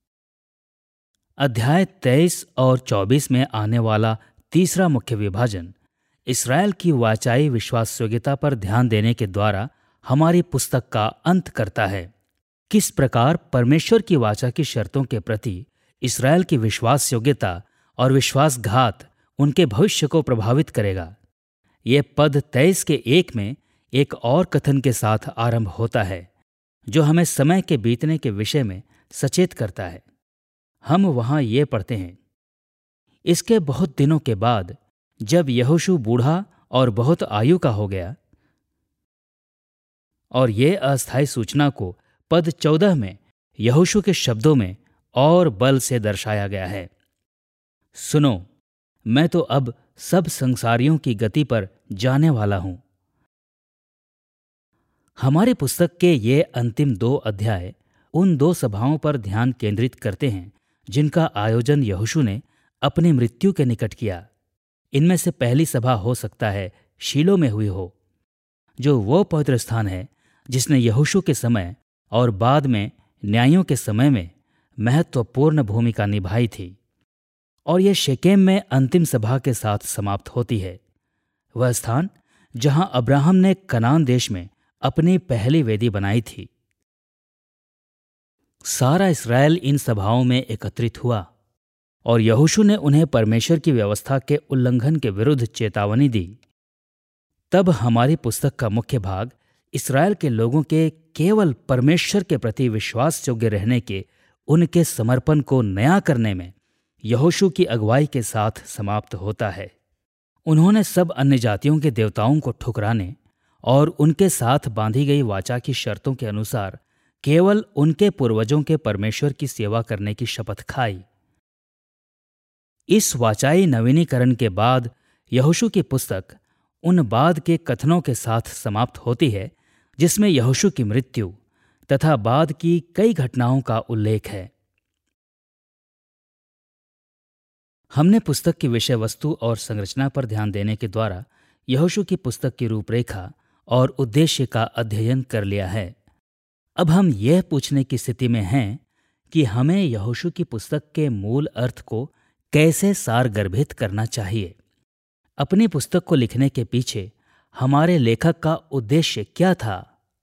अध्याय तेईस और चौबीस में आने वाला तीसरा मुख्य विभाजन इसराइल की वाचाई विश्वासयोग्यता पर ध्यान देने के द्वारा हमारी पुस्तक का अंत करता है। किस प्रकार परमेश्वर की वाचा की शर्तों के प्रति इसराइल की विश्वासयोग्यता और विश्वासघात उनके भविष्य को प्रभावित करेगा। यह पद तेईस के एक में एक और कथन के साथ आरंभ होता है जो हमें समय के बीतने के विषय में सचेत करता है। हम वहां ये पढ़ते हैं, इसके बहुत दिनों के बाद जब यहोशू बूढ़ा और बहुत आयु का हो गया। और ये अस्थायी सूचना को पद चौदह में यहोशू के शब्दों में और बल से दर्शाया गया है, सुनो, मैं तो अब सब संसारियों की गति पर जाने वाला हूं। हमारी पुस्तक के ये अंतिम दो अध्याय उन दो सभाओं पर ध्यान केंद्रित करते हैं जिनका आयोजन यहोशू ने अपनी मृत्यु के निकट किया। इनमें से पहली सभा हो सकता है शीलो में हुई हो, जो वो पवित्र स्थान है जिसने यहोशू के समय और बाद में न्यायों के समय में महत्वपूर्ण भूमिका निभाई थी। और यह शेकेम में अंतिम सभा के साथ समाप्त होती है, वह स्थान जहां अब्राहम ने कनान देश में अपनी पहली वेदी बनाई थी। सारा इस्राएल इन सभाओं में एकत्रित हुआ और यहोशू ने उन्हें परमेश्वर की व्यवस्था के उल्लंघन के विरुद्ध चेतावनी दी। तब हमारी पुस्तक का मुख्य भाग इस्राएल के लोगों के केवल परमेश्वर के प्रति विश्वास योग्य रहने के उनके समर्पण को नया करने में यहोशू की अगुवाई के साथ समाप्त होता है। उन्होंने सब अन्य जातियों के देवताओं को ठुकराने और उनके साथ बांधी गई वाचा की शर्तों के अनुसार केवल उनके पूर्वजों के परमेश्वर की सेवा करने की शपथ खाई। इस वाचाई नवीनीकरण के बाद यहोशू की पुस्तक उन बाद के कथनों के साथ समाप्त होती है जिसमें यहोशू की मृत्यु तथा बाद की कई घटनाओं का उल्लेख है। हमने पुस्तक की विषय वस्तु और संरचना पर ध्यान देने के द्वारा यहोशू की पुस्तक की रूपरेखा और उद्देश्य का अध्ययन कर लिया है। अब हम यह पूछने की स्थिति में हैं कि हमें यहोशू की पुस्तक के मूल अर्थ को कैसे सारगर्भित करना चाहिए। अपनी पुस्तक को लिखने के पीछे हमारे लेखक का उद्देश्य क्या था?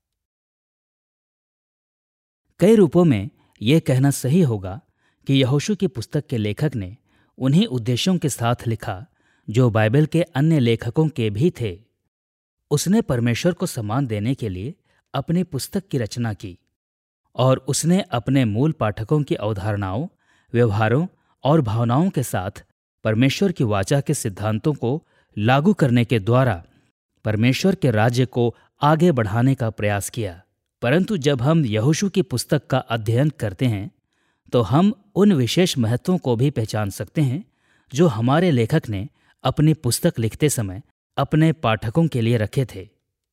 कई रूपों में यह कहना सही होगा कि यहोशू की पुस्तक के लेखक ने उन्हीं उद्देश्यों के साथ लिखा जो बाइबल के अन्य लेखकों के भी थे। उसने परमेश्वर को सम्मान देने के लिए अपनी पुस्तक की रचना की और उसने अपने मूल पाठकों की अवधारणाओं, व्यवहारों और भावनाओं के साथ परमेश्वर की वाचा के सिद्धांतों को लागू करने के द्वारा परमेश्वर के राज्य को आगे बढ़ाने का प्रयास किया। परंतु जब हम यहोशू की पुस्तक का अध्ययन करते हैं तो हम उन विशेष महत्वों को भी पहचान सकते हैं जो हमारे लेखक ने अपनी पुस्तक लिखते समय अपने पाठकों के लिए रखे थे।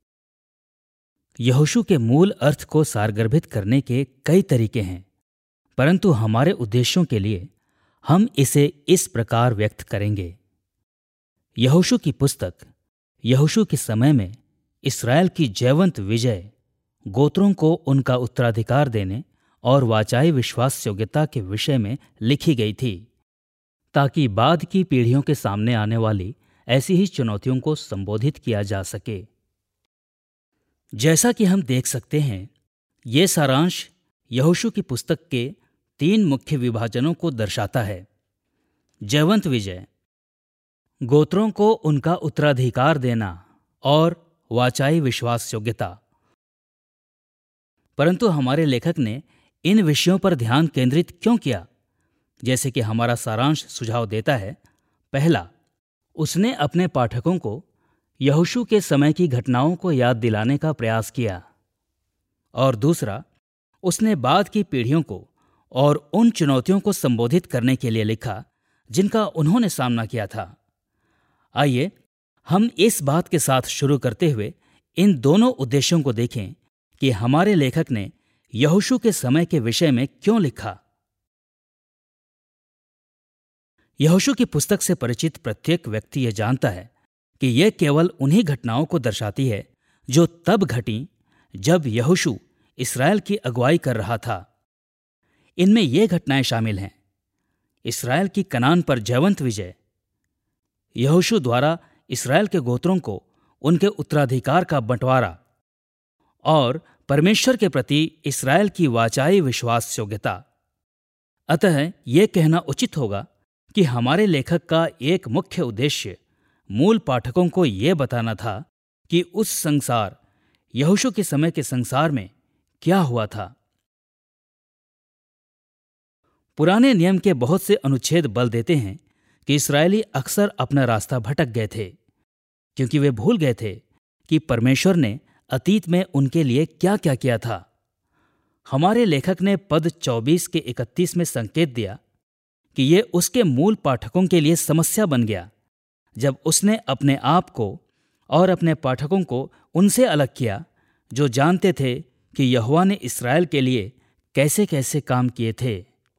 यहोशू के मूल अर्थ को सारगर्भित करने के कई तरीके हैं, परंतु हमारे उद्देश्यों के लिए हम इसे इस प्रकार व्यक्त करेंगे। यहोशू की पुस्तक यहोशू के समय में इस्राएल की जयवंत विजय, गोत्रों को उनका उत्तराधिकार देने और वाचाई विश्वास योग्यता के विषय में लिखी गई थी, ताकि बाद की पीढ़ियों के सामने आने वाली ऐसी ही चुनौतियों को संबोधित किया जा सके। जैसा कि हम देख सकते हैं, ये सारांश यहोशू की पुस्तक के तीन मुख्य विभाजनों को दर्शाता है। जयवंत विजय, गोत्रों को उनका उत्तराधिकार देना और वाचाई विश्वास योग्यता। परंतु हमारे लेखक ने इन विषयों पर ध्यान केंद्रित क्यों किया? जैसे कि हमारा सारांश सुझाव देता है, पहला, उसने अपने पाठकों को यहोशू के समय की घटनाओं को याद दिलाने का प्रयास किया, और दूसरा, उसने बाद की पीढ़ियों को और उन चुनौतियों को संबोधित करने के लिए लिखा जिनका उन्होंने सामना किया था। आइए हम इस बात के साथ शुरू करते हुए इन दोनों उद्देश्यों को देखें कि हमारे लेखक ने यहोशू के समय के विषय में क्यों लिखा। यहोशू की पुस्तक से परिचित प्रत्येक व्यक्ति यह जानता है कि यह केवल उन्हीं घटनाओं को दर्शाती है जो तब घटीं जब यहोशू इस्राएल की अगुवाई कर रहा था। इनमें ये घटनाएं शामिल हैं: इस्राएल की कनान पर जयवंत विजय, यहोशू द्वारा इस्राएल के गोत्रों को उनके उत्तराधिकार का बंटवारा और परमेश्वर के प्रति इस्राएल की वाचाई विश्वास योग्यता। अतः यह कहना उचित होगा कि हमारे लेखक का एक मुख्य उद्देश्य मूल पाठकों को यह बताना था कि उस संसार, यहोशू के समय के संसार में क्या हुआ था। पुराने नियम के बहुत से अनुच्छेद बल देते हैं कि इस्राएली अक्सर अपना रास्ता भटक गए थे, क्योंकि वे भूल गए थे कि परमेश्वर ने अतीत में उनके लिए क्या क्या किया था। हमारे लेखक ने पद चौबीस के इकतीस में संकेत दिया कि ये उसके मूल पाठकों के लिए समस्या बन गया जब उसने अपने आप को और अपने पाठकों को उनसे अलग किया जो जानते थे कि यहोवा ने इस्राएल के लिए कैसे कैसे काम किए थे।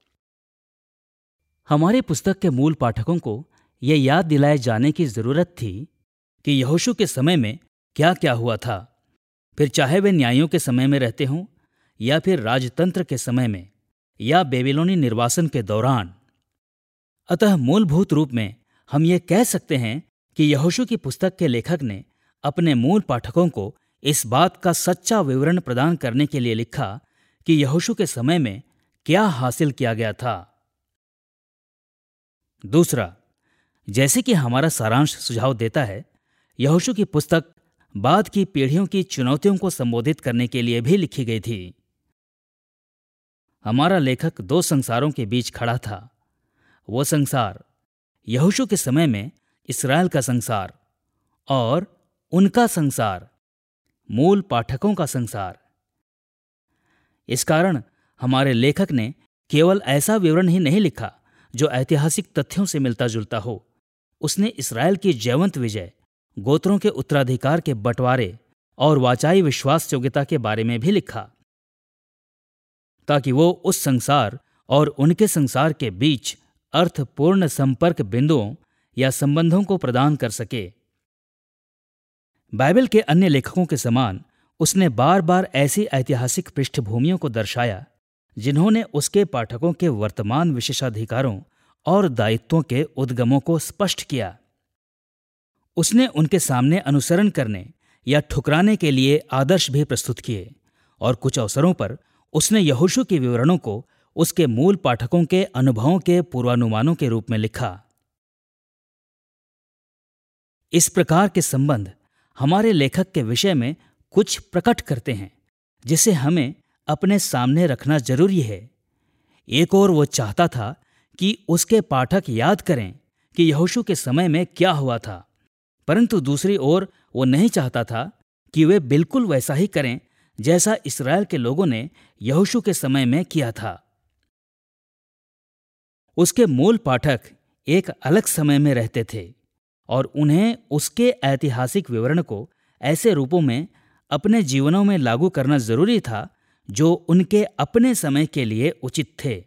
हमारी पुस्तक के मूल पाठकों को यह याद दिलाए जाने की जरूरत थी कि यहोशू के समय में क्या क्या हुआ था, फिर चाहे वे न्यायों के समय में रहते हों या फिर राजतंत्र के समय में या बेबीलोनी निर्वासन के दौरान। अतः मूलभूत रूप में हम ये कह सकते हैं कि यहोशू की पुस्तक के लेखक ने अपने मूल पाठकों को इस बात का सच्चा विवरण प्रदान करने के लिए लिखा कि यहोशू के समय में क्या हासिल किया गया था। दूसरा, जैसे कि हमारा सारांश सुझाव देता है, यहोशू की पुस्तक बाद की पीढ़ियों की चुनौतियों को संबोधित करने के लिए भी लिखी गई थी। हमारा लेखक दो संसारों के बीच खड़ा था। वो संसार यहोशू के समय में इस्राएल का संसार और उनका संसार, मूल पाठकों का संसार। इस कारण हमारे लेखक ने केवल ऐसा विवरण ही नहीं लिखा जो ऐतिहासिक तथ्यों से मिलता जुलता हो। उसने इस्राएल की जयवंत विजय, गोत्रों के उत्तराधिकार के बंटवारे और वाचाई विश्वास योग्यता के बारे में भी लिखा, ताकि वो उस संसार और उनके संसार के बीच अर्थपूर्ण संपर्क बिंदुओं या संबंधों को प्रदान कर सके। बाइबल के अन्य लेखकों के समान उसने बार बार ऐसी ऐतिहासिक पृष्ठभूमियों को दर्शाया जिन्होंने उसके पाठकों के वर्तमान विशेषाधिकारों और दायित्वों के उद्गमों को स्पष्ट किया। उसने उनके सामने अनुसरण करने या ठुकराने के लिए आदर्श भी प्रस्तुत किए, और कुछ अवसरों पर उसने यहोशू के विवरणों को उसके मूल पाठकों के अनुभवों के पूर्वानुमानों के रूप में लिखा। इस प्रकार के संबंध हमारे लेखक के विषय में कुछ प्रकट करते हैं जिसे हमें अपने सामने रखना जरूरी है। एक ओर वो चाहता था कि उसके पाठक याद करें कि यहोशू के समय में क्या हुआ था, परंतु दूसरी ओर वो नहीं चाहता था कि वे बिल्कुल वैसा ही करें जैसा इस्राएल के लोगों ने यहोशू के समय में किया था। उसके मूल पाठक एक अलग समय में रहते थे और उन्हें उसके ऐतिहासिक विवरण को ऐसे रूपों में अपने जीवनों में लागू करना जरूरी था जो उनके अपने समय के लिए उचित थे।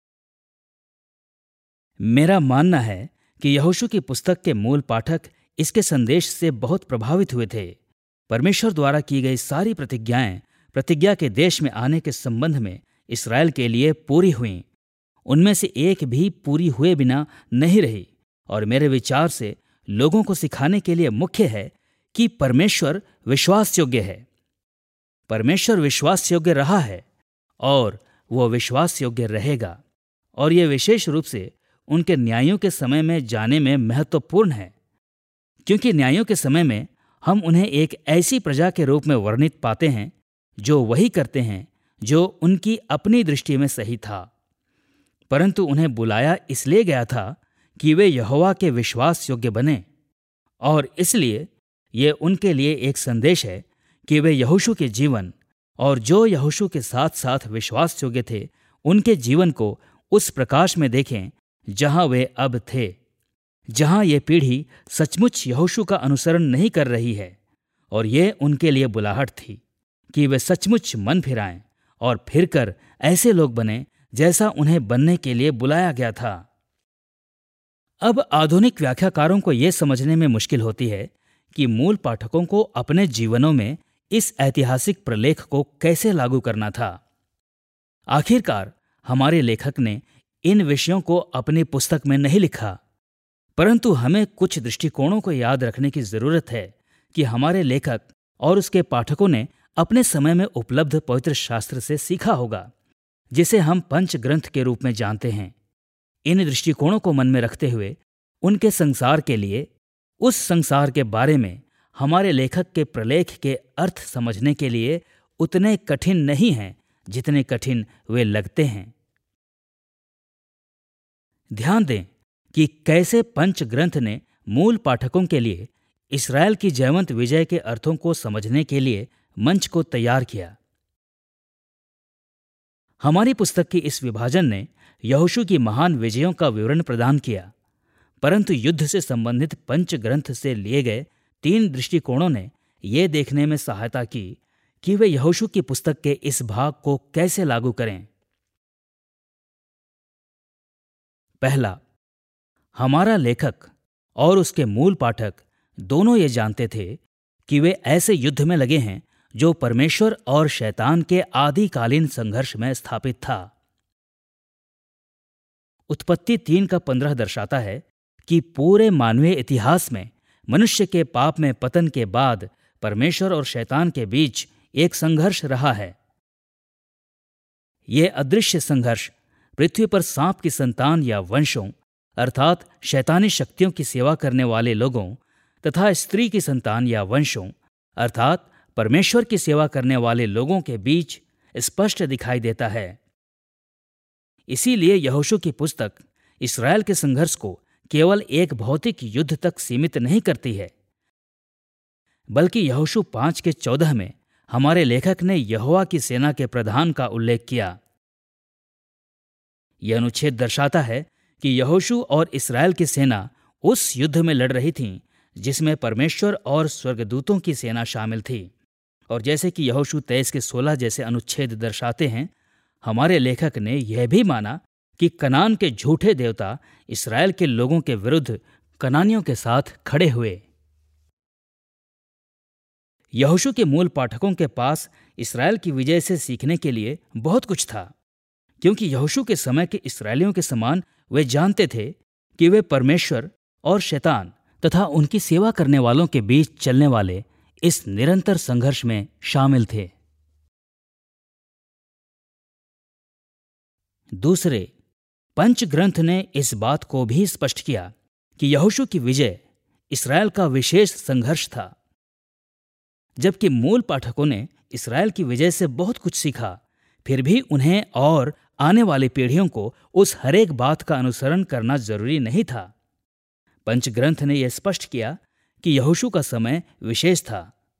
मेरा मानना है कि यहोशू की पुस्तक के मूल पाठक इसके संदेश से बहुत प्रभावित हुए थे। परमेश्वर द्वारा की गई सारी प्रतिज्ञाएं प्रतिज्ञा के देश में आने के संबंध में इस्राएल के लिए पूरी हुईं। उनमें से एक भी पूरी हुए बिना नहीं रही, और मेरे विचार से लोगों को सिखाने के लिए मुख्य है कि परमेश्वर विश्वास योग्य है। परमेश्वर विश्वास योग्य रहा है और वह विश्वास योग्य रहेगा, और यह विशेष रूप से उनके न्यायों के समय में जाने में महत्वपूर्ण है, क्योंकि न्यायों के समय में हम उन्हें एक ऐसी प्रजा के रूप में वर्णित पाते हैं जो वही करते हैं जो उनकी अपनी दृष्टि में सही था, परंतु उन्हें बुलाया इसलिए गया था कि वे यहोवा के विश्वास योग्य बने, और इसलिए यह उनके लिए एक संदेश है कि वे यहोशू के जीवन और जो यहोशू के साथ साथ विश्वास योग्य थे उनके जीवन को उस प्रकाश में देखें जहां वे अब थे, जहां ये पीढ़ी सचमुच यहोशू का अनुसरण नहीं कर रही है, और ये उनके लिए बुलाहट थी कि वे सचमुच मन फिराएं और फिरकर ऐसे लोग बने जैसा उन्हें बनने के लिए बुलाया गया था। अब आधुनिक व्याख्याकारों को यह समझने में मुश्किल होती है कि मूल पाठकों को अपने जीवनों में इस ऐतिहासिक प्रलेख को कैसे लागू करना था। आखिरकार हमारे लेखक ने इन विषयों को अपनी पुस्तक में नहीं लिखा, परंतु हमें कुछ दृष्टिकोणों को याद रखने की जरूरत है कि हमारे लेखक और उसके पाठकों ने अपने समय में उपलब्ध पवित्र शास्त्र से सीखा होगा, जिसे हम पंच ग्रंथ के रूप में जानते हैं। इन दृष्टिकोणों को मन में रखते हुए उनके संसार के लिए, उस संसार के बारे में हमारे लेखक के प्रलेख के अर्थ समझने के लिए उतने कठिन नहीं हैं जितने कठिन वे लगते हैं। ध्यान दें कि कैसे पंच ग्रंथ ने मूल पाठकों के लिए इस्राएल की जयवंत विजय के अर्थों को समझने के लिए मंच को तैयार किया। हमारी पुस्तक की इस विभाजन ने यहोशू की महान विजयों का विवरण प्रदान किया, परंतु युद्ध से संबंधित पंच ग्रंथ से लिए गए तीन दृष्टिकोणों ने यह देखने में सहायता की कि वे यहोशू की पुस्तक के इस भाग को कैसे लागू करें। पहला, हमारा लेखक और उसके मूल पाठक दोनों ये जानते थे कि वे ऐसे युद्ध में लगे हैं जो परमेश्वर और शैतान के आदिकालीन संघर्ष में स्थापित था। उत्पत्ति तीन का पंद्रह दर्शाता है कि पूरे मानवीय इतिहास में मनुष्य के पाप में पतन के बाद परमेश्वर और शैतान के बीच एक संघर्ष रहा है। यह अदृश्य संघर्ष पृथ्वी पर सांप की संतान या वंशों अर्थात शैतानी शक्तियों की सेवा करने वाले लोगों तथा स्त्री की संतान या वंशों अर्थात परमेश्वर की सेवा करने वाले लोगों के बीच स्पष्ट दिखाई देता है। इसीलिए यहोशू की पुस्तक इस्राएल के संघर्ष को केवल एक भौतिक युद्ध तक सीमित नहीं करती है, बल्कि यहोशू पांच के चौदह में हमारे लेखक ने यहोवा की सेना के प्रधान का उल्लेख किया। यह अनुच्छेद दर्शाता है कि यहोशू और इस्राएल की सेना उस युद्ध में लड़ रही थी जिसमें परमेश्वर और स्वर्गदूतों की सेना शामिल थी, और जैसे कि यहोशू तेईस के सोलह जैसे अनुच्छेद दर्शाते हैं, हमारे लेखक ने यह भी माना कि कनान के झूठे देवता इस्राएल के लोगों के विरुद्ध कनानियों के साथ खड़े हुए। यहोशू के मूल पाठकों के पास इस्राएल की विजय से सीखने के लिए बहुत कुछ था, क्योंकि यहोशू के समय के इस्राएलियों के समान वे जानते थे कि वे परमेश्वर और शैतान तथा उनकी सेवा करने वालों के बीच चलने वाले इस निरंतर संघर्ष में शामिल थे। दूसरे, पंच ग्रंथ ने इस बात को भी स्पष्ट किया कि यहोशू की विजय इस्राएल का विशेष संघर्ष था। जबकि मूल पाठकों ने इस्राएल की विजय से बहुत कुछ सीखा, फिर भी उन्हें और आने वाली पीढ़ियों को उस हरेक बात का अनुसरण करना जरूरी नहीं था। पंचग्रंथ ने यह स्पष्ट किया कि यहोशू का समय विशेष था।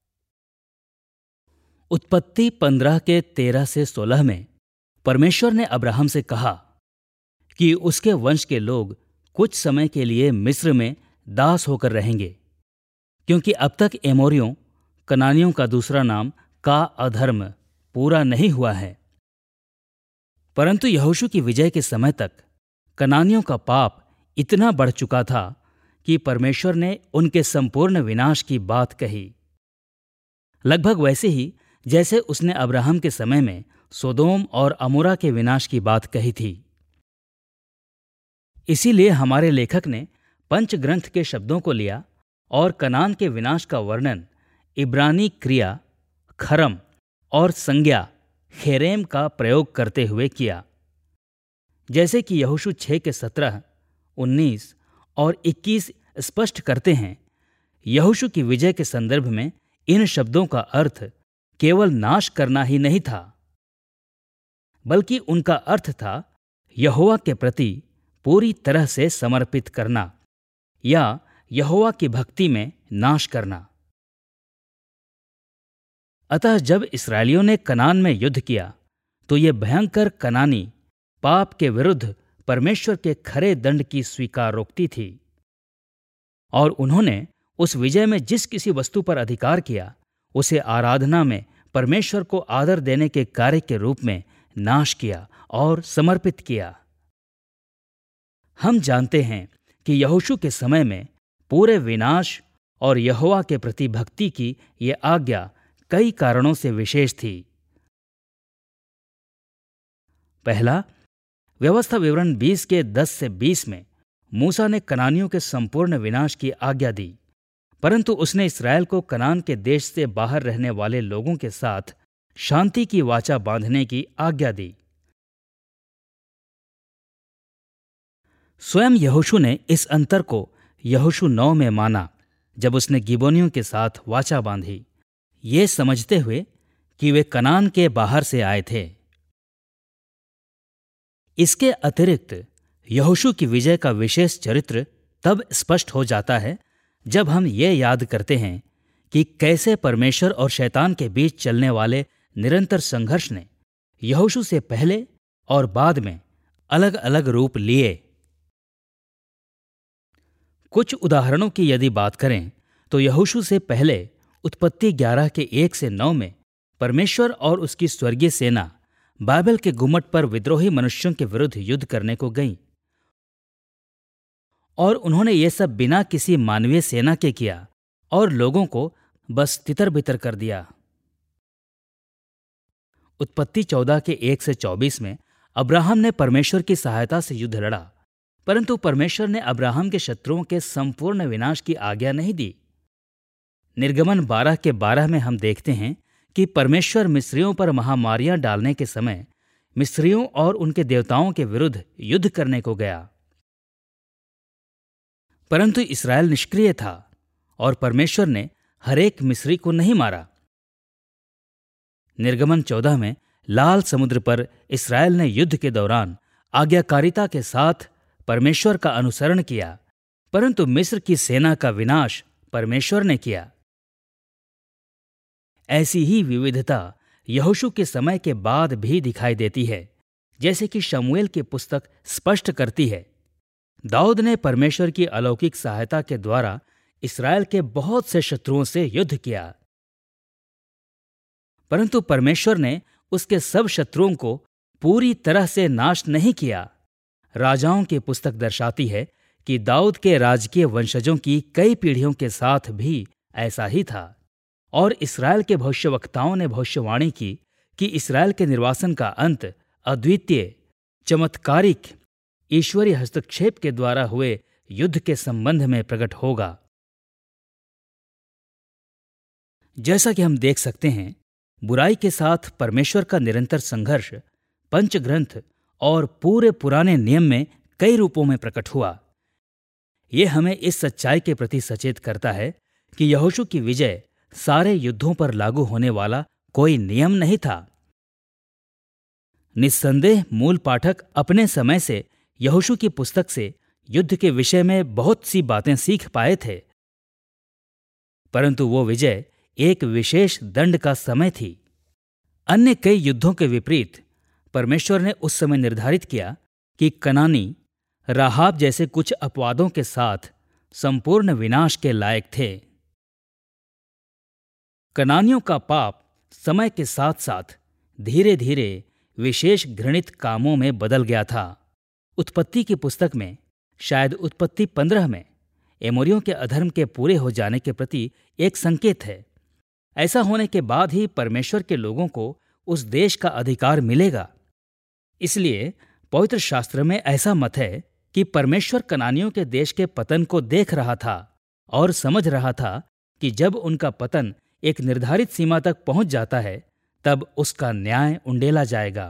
उत्पत्ति पंद्रह के तेरह से सोलह में परमेश्वर ने अब्राहम से कहा कि उसके वंश के लोग कुछ समय के लिए मिस्र में दास होकर रहेंगे, क्योंकि अब तक एमोरियों कनानियों का दूसरा नाम का अधर्म पूरा नहीं हुआ है। परंतु यहोशू की विजय के समय तक कनानियों का पाप इतना बढ़ चुका था कि परमेश्वर ने उनके संपूर्ण विनाश की बात कही, लगभग वैसे ही जैसे उसने अब्राहम के समय में सोदोम और अमोरा के विनाश की बात कही थी। इसीलिए हमारे लेखक ने पंचग्रंथ के शब्दों को लिया और कनान के विनाश का वर्णन इब्रानी क्रिया खरम और संज्ञा खेरेम का प्रयोग करते हुए किया। जैसे कि यहोशू छः के सत्रह, उन्नीस और इक्कीस स्पष्ट करते हैं, यहोशू की विजय के संदर्भ में इन शब्दों का अर्थ केवल नाश करना ही नहीं था, बल्कि उनका अर्थ था यहोवा के प्रति पूरी तरह से समर्पित करना या यहोवा की भक्ति में नाश करना। अतः जब इस्राएलियों ने कनान में युद्ध किया तो ये भयंकर कनानी पाप के विरुद्ध परमेश्वर के खरे दंड की स्वीकारोक्ति थी, और उन्होंने उस विजय में जिस किसी वस्तु पर अधिकार किया उसे आराधना में परमेश्वर को आदर देने के कार्य के रूप में नाश किया और समर्पित किया। हम जानते हैं कि यहोशू के समय में पूरे विनाश और यहोवा के प्रति भक्ति की ये आज्ञा कई कारणों से विशेष थी। पहला, व्यवस्था विवरण बीस के दस से बीस में मूसा ने कनानियों के संपूर्ण विनाश की आज्ञा दी, परंतु उसने इस्राएल को कनान के देश से बाहर रहने वाले लोगों के साथ शांति की वाचा बांधने की आज्ञा दी। स्वयं यहोशू ने इस अंतर को यहोशू नौ में माना जब उसने गिबोनियों के साथ वाचा बांधी, ये समझते हुए कि वे कनान के बाहर से आए थे। इसके अतिरिक्त यहोशू की विजय का विशेष चरित्र तब स्पष्ट हो जाता है जब हम ये याद करते हैं कि कैसे परमेश्वर और शैतान के बीच चलने वाले निरंतर संघर्ष ने यहोशू से पहले और बाद में अलग अलग रूप लिए। कुछ उदाहरणों की यदि बात करें तो यहोशू से पहले उत्पत्ति ग्यारह के एक से नौ में परमेश्वर और उसकी स्वर्गीय सेना बाबेल के गुम्मट पर विद्रोही मनुष्यों के विरुद्ध युद्ध करने को गई, और उन्होंने ये सब बिना किसी मानवीय सेना के किया और लोगों को बस तितर बितर कर दिया। उत्पत्ति चौदह के एक से चौबीस में अब्राहम ने परमेश्वर की सहायता से युद्ध लड़ा, परंतु परमेश्वर ने अब्राहम के शत्रुओं के संपूर्ण विनाश की आज्ञा नहीं दी। निर्गमन बारह के बारह में हम देखते हैं कि परमेश्वर मिस्रियों पर महामारियां डालने के समय मिस्रियों और उनके देवताओं के विरुद्ध युद्ध करने को गया, परंतु इस्राएल निष्क्रिय था और परमेश्वर ने हरेक मिस्री को नहीं मारा। निर्गमन चौदह में लाल समुद्र पर इस्राएल ने युद्ध के दौरान आज्ञाकारिता के साथ परमेश्वर का अनुसरण किया, परंतु मिस्र की सेना का विनाश परमेश्वर ने किया। ऐसी ही विविधता यहोशू के समय के बाद भी दिखाई देती है, जैसे कि शमूएल की पुस्तक स्पष्ट करती है। दाऊद ने परमेश्वर की अलौकिक सहायता के द्वारा इस्राएल के बहुत से शत्रुओं से युद्ध किया, परंतु परमेश्वर ने उसके सब शत्रुओं को पूरी तरह से नाश नहीं किया। राजाओं की पुस्तक दर्शाती है कि दाऊद के राजकीय वंशजों की कई पीढ़ियों के साथ भी ऐसा ही था, और इस्राएल के भविष्यवक्ताओं ने भविष्यवाणी की कि इस्राएल के निर्वासन का अंत अद्वितीय, चमत्कारिक ईश्वरीय हस्तक्षेप के द्वारा हुए युद्ध के संबंध में प्रकट होगा। जैसा कि हम देख सकते हैं, बुराई के साथ परमेश्वर का निरंतर संघर्ष पंचग्रंथ और पूरे पुराने नियम में कई रूपों में प्रकट हुआ। यह हमें इस सच्चाई के प्रति सचेत करता है कि यहोशू की विजय सारे युद्धों पर लागू होने वाला कोई नियम नहीं था। निस्संदेह मूल पाठक अपने समय से यहोशू की पुस्तक से युद्ध के विषय में बहुत सी बातें सीख पाए थे, परंतु वो विजय एक विशेष दंड का समय थी। अन्य कई युद्धों के विपरीत परमेश्वर ने उस समय निर्धारित किया कि कनानी राहाब जैसे कुछ अपवादों के साथ संपूर्ण विनाश के लायक थे। कनानियों का पाप समय के साथ साथ धीरे धीरे विशेष घृणित कामों में बदल गया था। उत्पत्ति की पुस्तक में, शायद उत्पत्ति पंद्रह में, एमोरियों के अधर्म के पूरे हो जाने के प्रति एक संकेत है। ऐसा होने के बाद ही परमेश्वर के लोगों को उस देश का अधिकार मिलेगा। इसलिए पवित्र शास्त्र में ऐसा मत है कि परमेश्वर कनानियों के देश के पतन को देख रहा था और समझ रहा था कि जब उनका पतन एक निर्धारित सीमा तक पहुंच जाता है, तब उसका न्याय उंडेला जाएगा।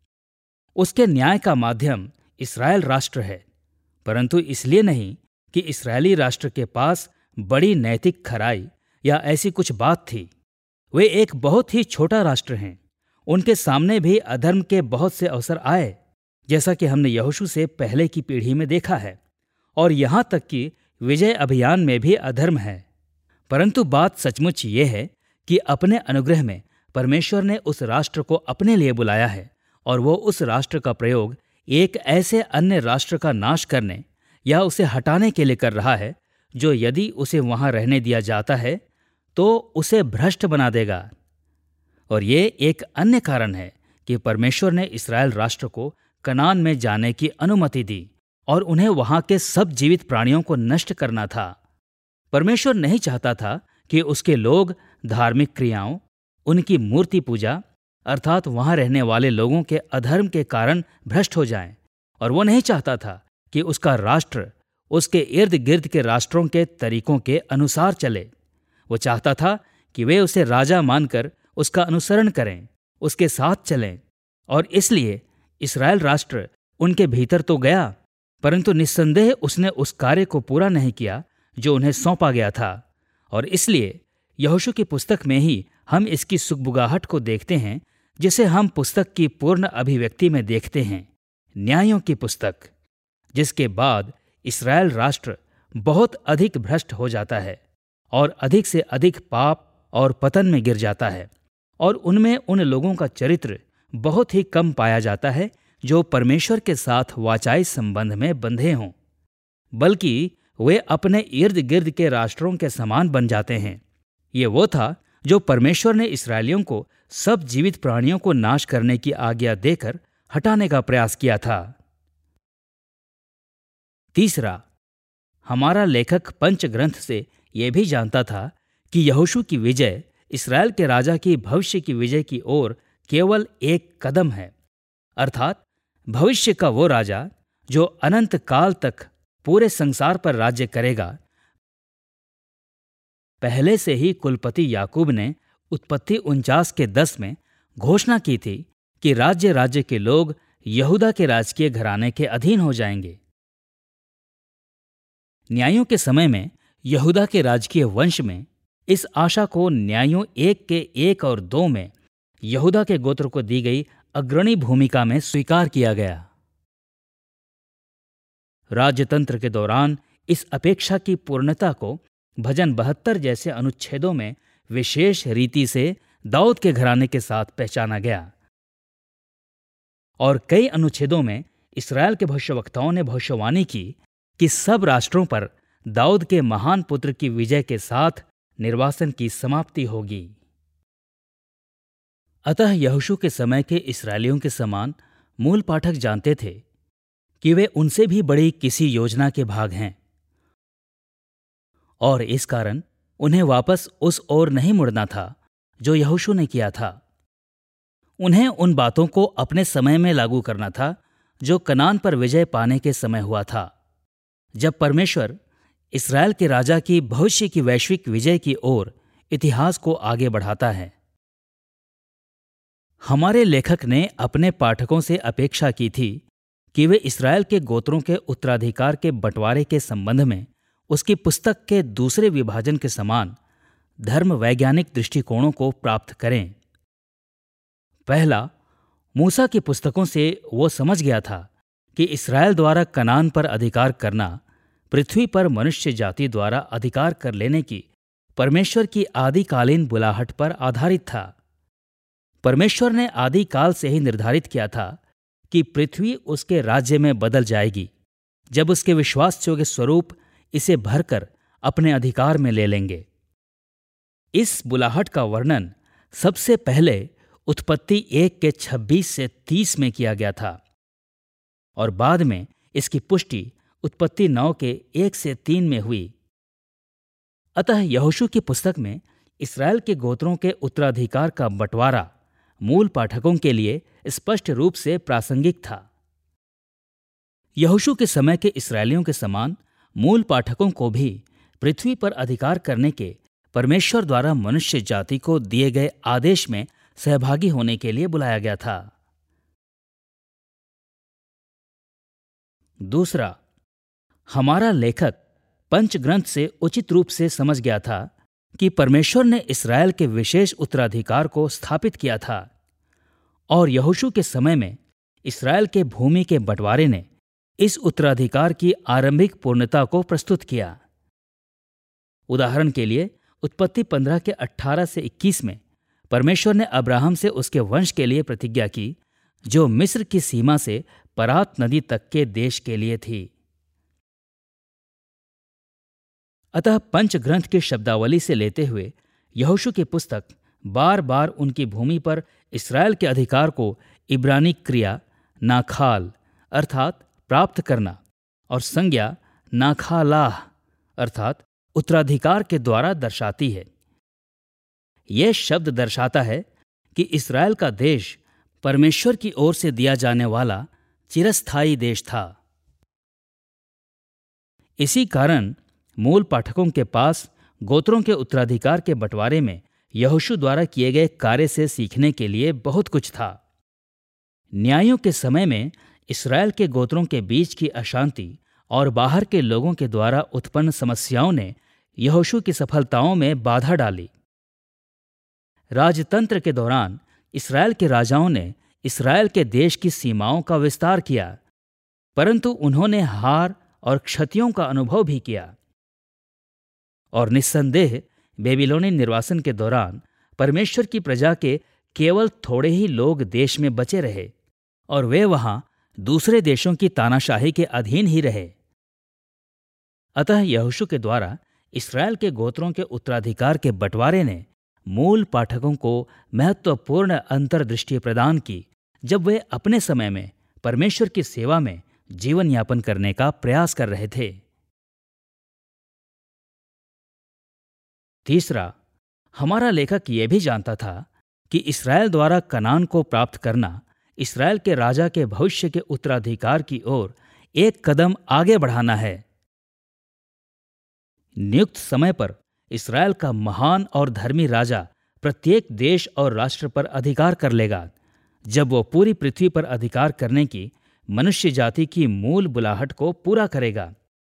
उसके न्याय का माध्यम इस्राएल राष्ट्र है, परंतु इसलिए नहीं कि इस्राएली राष्ट्र के पास बड़ी नैतिक खराई या ऐसी कुछ बात थी। वे एक बहुत ही छोटा राष्ट्र हैं। उनके सामने भी अधर्म के बहुत से अवसर आए, जैसा कि हमने यहोशू से पहले की पीढ़ी में देखा है, और यहां तक कि विजय अभियान में भी अधर्म है। परंतु बात सचमुच ये है कि अपने अनुग्रह में परमेश्वर ने उस राष्ट्र को अपने लिए बुलाया है, और वो उस राष्ट्र का प्रयोग एक ऐसे अन्य राष्ट्र का नाश करने या उसे हटाने के लिए कर रहा है जो यदि उसे वहां रहने दिया जाता है तो उसे भ्रष्ट बना देगा। और ये एक अन्य कारण है कि परमेश्वर ने इस्राएल राष्ट्र को कनान में जाने की अनुमति दी और उन्हें वहां के सब जीवित प्राणियों को नष्ट करना था। परमेश्वर नहीं चाहता था कि उसके लोग धार्मिक क्रियाओं, उनकी मूर्ति पूजा अर्थात वहां रहने वाले लोगों के अधर्म के कारण भ्रष्ट हो जाएं, और वो नहीं चाहता था कि उसका राष्ट्र उसके इर्द गिर्द के राष्ट्रों के तरीकों के अनुसार चले। वो चाहता था कि वे उसे राजा मानकर उसका अनुसरण करें, उसके साथ चलें, और इसलिए इस्राएल राष्ट्र उनके भीतर तो गया, परंतु निस्संदेह उसने उस कार्य को पूरा नहीं किया जो उन्हें सौंपा गया था। और इसलिए यहोशू की पुस्तक में ही हम इसकी सुगबुगाहट को देखते हैं, जिसे हम पुस्तक की पूर्ण अभिव्यक्ति में देखते हैं, न्यायों की पुस्तक, जिसके बाद इस्राएल राष्ट्र बहुत अधिक भ्रष्ट हो जाता है और अधिक से अधिक पाप और पतन में गिर जाता है, और उनमें उन लोगों का चरित्र बहुत ही कम पाया जाता है जो परमेश्वर के साथ वाचाई संबंध में बंधे हों, बल्कि वे अपने इर्द गिर्द के राष्ट्रों के समान बन जाते हैं। ये वो था जो परमेश्वर ने इस्राएलियों को सब जीवित प्राणियों को नाश करने की आज्ञा देकर हटाने का प्रयास किया था। तीसरा, हमारा लेखक पंचग्रंथ से यह भी जानता था कि यहोशू की विजय इस्राएल के राजा की भविष्य की विजय की ओर केवल एक कदम है, अर्थात भविष्य का वो राजा जो अनंत काल तक पूरे संसार पर राज्य करेगा। पहले से ही कुलपति याकूब ने उत्पत्ति उनचास के दस में घोषणा की थी कि राज्य राज्य के लोग यहूदा के राजकीय घराने के अधीन हो जाएंगे। न्यायों के समय में यहूदा के राजकीय वंश में इस आशा को न्यायों एक के एक और दो में यहूदा के गोत्र को दी गई अग्रणी भूमिका में स्वीकार किया गया। राज्यतंत्र के दौरान इस अपेक्षा की पूर्णता को भजन बहत्तर जैसे अनुच्छेदों में विशेष रीति से दाऊद के घराने के साथ पहचाना गया, और कई अनुच्छेदों में इस्राएल के भविष्यवक्ताओं ने भविष्यवाणी की कि सब राष्ट्रों पर दाऊद के महान पुत्र की विजय के साथ निर्वासन की समाप्ति होगी। अतः यहोशू के समय के इस्राएलियों के समान मूल पाठक जानते थे कि वे उनसे भी बड़ी किसी योजना के भाग हैं, और इस कारण उन्हें वापस उस ओर नहीं मुड़ना था जो यहोशू ने किया था। उन्हें उन बातों को अपने समय में लागू करना था जो कनान पर विजय पाने के समय हुआ था, जब परमेश्वर इस्राएल के राजा की भविष्य की वैश्विक विजय की ओर इतिहास को आगे बढ़ाता है। हमारे लेखक ने अपने पाठकों से अपेक्षा की थी कि वे इस्राएल के गोत्रों के उत्तराधिकार के बंटवारे के संबंध में उसकी पुस्तक के दूसरे विभाजन के समान धर्म वैज्ञानिक दृष्टिकोणों को प्राप्त करें। पहला, मूसा की पुस्तकों से वो समझ गया था कि इस्राएल द्वारा कनान पर अधिकार करना पृथ्वी पर मनुष्य जाति द्वारा अधिकार कर लेने की परमेश्वर की आदिकालीन बुलाहट पर आधारित था। परमेश्वर ने आदिकाल से ही निर्धारित किया था कि पृथ्वी उसके राज्य में बदल जाएगी जब उसके विश्वासयोग्य स्वरूप इसे भरकर अपने अधिकार में ले लेंगे। इस बुलाहट का वर्णन सबसे पहले उत्पत्ति एक के छब्बीस से तीस में किया गया था और बाद में इसकी पुष्टि उत्पत्ति नौ के एक से तीन में हुई। अतः यहोशू की पुस्तक में इस्राएल के गोत्रों के उत्तराधिकार का बंटवारा मूल पाठकों के लिए स्पष्ट रूप से प्रासंगिक था। यहोशू के समय के इस्राएलियों के समान मूल पाठकों को भी पृथ्वी पर अधिकार करने के परमेश्वर द्वारा मनुष्य जाति को दिए गए आदेश में सहभागी होने के लिए बुलाया गया था। दूसरा, हमारा लेखक पंचग्रंथ से उचित रूप से समझ गया था कि परमेश्वर ने इस्राएल के विशेष उत्तराधिकार को स्थापित किया था और यहोशू के समय में इस्राएल के भूमि के बंटवारे ने इस उत्तराधिकार की आरंभिक पूर्णता को प्रस्तुत किया। उदाहरण के लिए उत्पत्ति पंद्रह के अठारह से इक्कीस में परमेश्वर ने अब्राहम से उसके वंश के लिए प्रतिज्ञा की जो मिस्र की सीमा से परात नदी तक के देश के लिए थी। अतः पंचग्रंथ की शब्दावली से लेते हुए यहोशू की पुस्तक बार बार उनकी भूमि पर इस्राएल के अधिकार को इब्रानी क्रिया नाखाल अर्थात प्राप्त करना और संज्ञा नाखालाह अर्थात उत्तराधिकार के द्वारा दर्शाती है। यह शब्द दर्शाता है कि इस्राएल का देश परमेश्वर की ओर से दिया जाने वाला चिरस्थायी देश था। इसी कारण मूल पाठकों के पास गोत्रों के उत्तराधिकार के बंटवारे में यहोशू द्वारा किए गए कार्य से सीखने के लिए बहुत कुछ था। न्यायों के समय में इस्राएल के गोत्रों के बीच की अशांति और बाहर के लोगों के द्वारा उत्पन्न समस्याओं ने यहोशू की सफलताओं में बाधा डाली। राजतंत्र के दौरान इस्राएल के राजाओं ने इस्राएल के देश की सीमाओं का विस्तार किया, परंतु उन्होंने हार और क्षतियों का अनुभव भी किया। और निस्संदेह बेबीलोनी निर्वासन के दौरान परमेश्वर की प्रजा के केवल थोड़े ही लोग देश में बचे रहे और वे वहां दूसरे देशों की तानाशाही के अधीन ही रहे। अतः यहोशू के द्वारा इस्राएल के गोत्रों के उत्तराधिकार के बंटवारे ने मूल पाठकों को महत्वपूर्ण अंतर्दृष्टि प्रदान की जब वे अपने समय में परमेश्वर की सेवा में जीवन यापन करने का प्रयास कर रहे थे। तीसरा, हमारा लेखक यह भी जानता था कि इस्राएल द्वारा कनान को प्राप्त करना इस्राएल के राजा के भविष्य के उत्तराधिकार की ओर एक कदम आगे बढ़ाना है। नियुक्त समय पर इस्राएल का महान और धर्मी राजा प्रत्येक देश और राष्ट्र पर अधिकार कर लेगा जब वो पूरी पृथ्वी पर अधिकार करने की मनुष्य जाति की मूल बुलाहट को पूरा करेगा।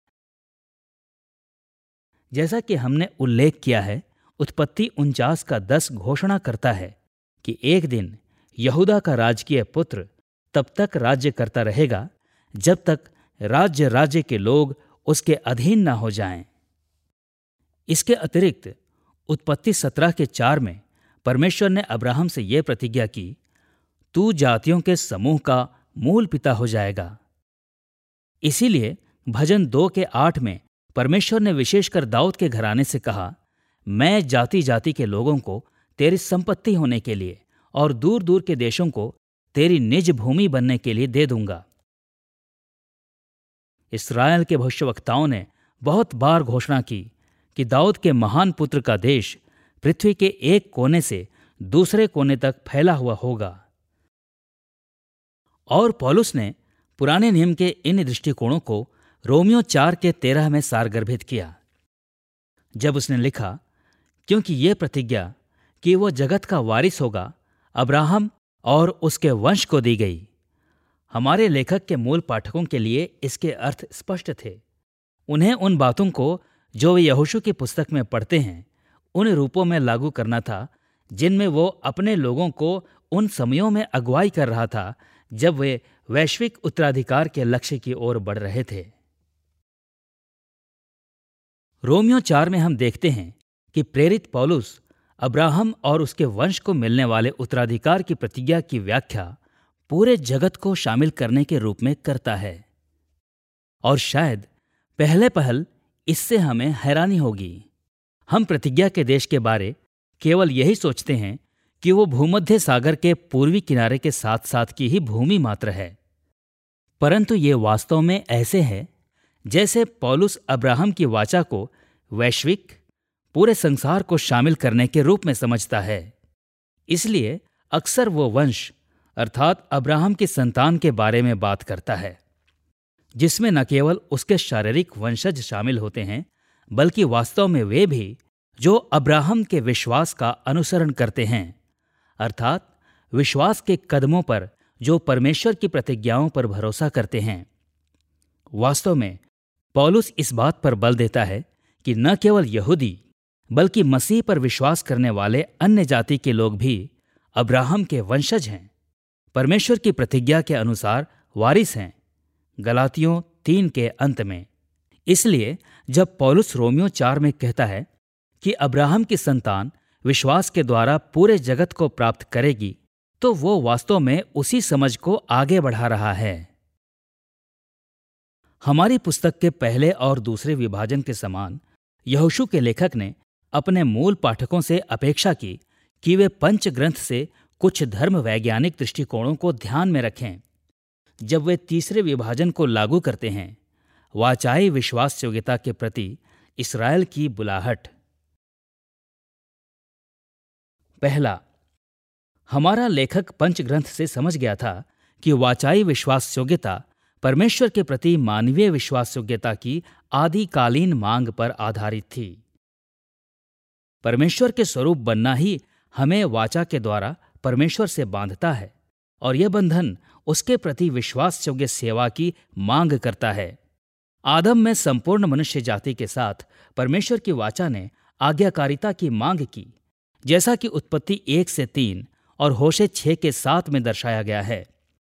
जैसा कि हमने उल्लेख किया है, उत्पत्ति उनचास का दस घोषणा करता है कि एक दिन यहूदा का राजकीय पुत्र तब तक राज्य करता रहेगा जब तक राज्य राज्य के लोग उसके अधीन न हो जाएं। इसके अतिरिक्त उत्पत्ति सत्रह के चार में परमेश्वर ने अब्राहम से यह प्रतिज्ञा की, तू जातियों के समूह का मूल पिता हो जाएगा। इसीलिए भजन दो के आठ में परमेश्वर ने विशेषकर दाऊद के घराने से कहा, मैं जाति जाति के लोगों को तेरी संपत्ति होने के लिए और दूर दूर के देशों को तेरी निज भूमि बनने के लिए दे दूंगा। इस्राएल के भविष्यवक्ताओं ने बहुत बार घोषणा की कि दाऊद के महान पुत्र का देश पृथ्वी के एक कोने से दूसरे कोने तक फैला हुआ होगा। और पौलुस ने पुराने नियम के इन दृष्टिकोणों को रोमियो चार के तेरह में सारगर्भित किया, जब उसने लिखा, क्योंकि ये प्रतिज्ञा कि वो जगत का वारिस होगा अब्राहम और उसके वंश को दी गई। हमारे लेखक के मूल पाठकों के लिए इसके अर्थ स्पष्ट थे। उन्हें उन बातों को जो वे यहोशू की पुस्तक में पढ़ते हैं उन रूपों में लागू करना था जिनमें वो अपने लोगों को उन समयों में अगुवाई कर रहा था जब वे वैश्विक उत्तराधिकार के लक्ष्य की ओर बढ़ रहे थे। रोमियो चार में हम देखते हैं कि प्रेरित पौलुस अब्राहम और उसके वंश को मिलने वाले उत्तराधिकार की प्रतिज्ञा की व्याख्या पूरे जगत को शामिल करने के रूप में करता है। और शायद पहले पहल इससे हमें हैरानी होगी। हम प्रतिज्ञा के देश के बारे केवल यही सोचते हैं कि वो भूमध्य सागर के पूर्वी किनारे के साथ साथ की ही भूमि मात्र है, परंतु ये वास्तव में ऐसे है जैसे पौलुस अब्राहम की वाचा को वैश्विक पूरे संसार को शामिल करने के रूप में समझता है। इसलिए अक्सर वो वंश अर्थात अब्राहम की संतान के बारे में बात करता है, जिसमें न केवल उसके शारीरिक वंशज शामिल होते हैं बल्कि वास्तव में वे भी जो अब्राहम के विश्वास का अनुसरण करते हैं, अर्थात विश्वास के कदमों पर जो परमेश्वर की प्रतिज्ञाओं पर भरोसा करते हैं। वास्तव में पौलुस इस बात पर बल देता है कि न केवल यहूदी बल्कि मसीह पर विश्वास करने वाले अन्य जाति के लोग भी अब्राहम के वंशज हैं, परमेश्वर की प्रतिज्ञा के अनुसार वारिस हैं, गलातियों तीन के अंत में। इसलिए जब पौलुस रोमियो चार में कहता है कि अब्राहम की संतान विश्वास के द्वारा पूरे जगत को प्राप्त करेगी, तो वो वास्तव में उसी समझ को आगे बढ़ा रहा है। हमारी पुस्तक के पहले और दूसरे विभाजन के समान यहोशू के लेखक ने अपने मूल पाठकों से अपेक्षा की कि वे पंच ग्रंथ से कुछ धर्म वैज्ञानिक दृष्टिकोणों को ध्यान में रखें जब वे तीसरे विभाजन को लागू करते हैं, वाचाई विश्वास योग्यता के प्रति इस्राएल की बुलाहट। पहला, हमारा लेखक पंचग्रंथ से समझ गया था कि वाचाई विश्वास योग्यता परमेश्वर के प्रति मानवीय विश्वास योग्यता की आदिकालीन मांग पर आधारित थी। परमेश्वर के स्वरूप बनना ही हमें वाचा के द्वारा परमेश्वर से बांधता है और यह बंधन उसके प्रति विश्वास योग्य सेवा की मांग करता है। आदम में संपूर्ण मनुष्य जाति के साथ परमेश्वर की वाचा ने आज्ञाकारिता की मांग की, जैसा कि उत्पत्ति एक से तीन और होशे छह के सात में दर्शाया गया है।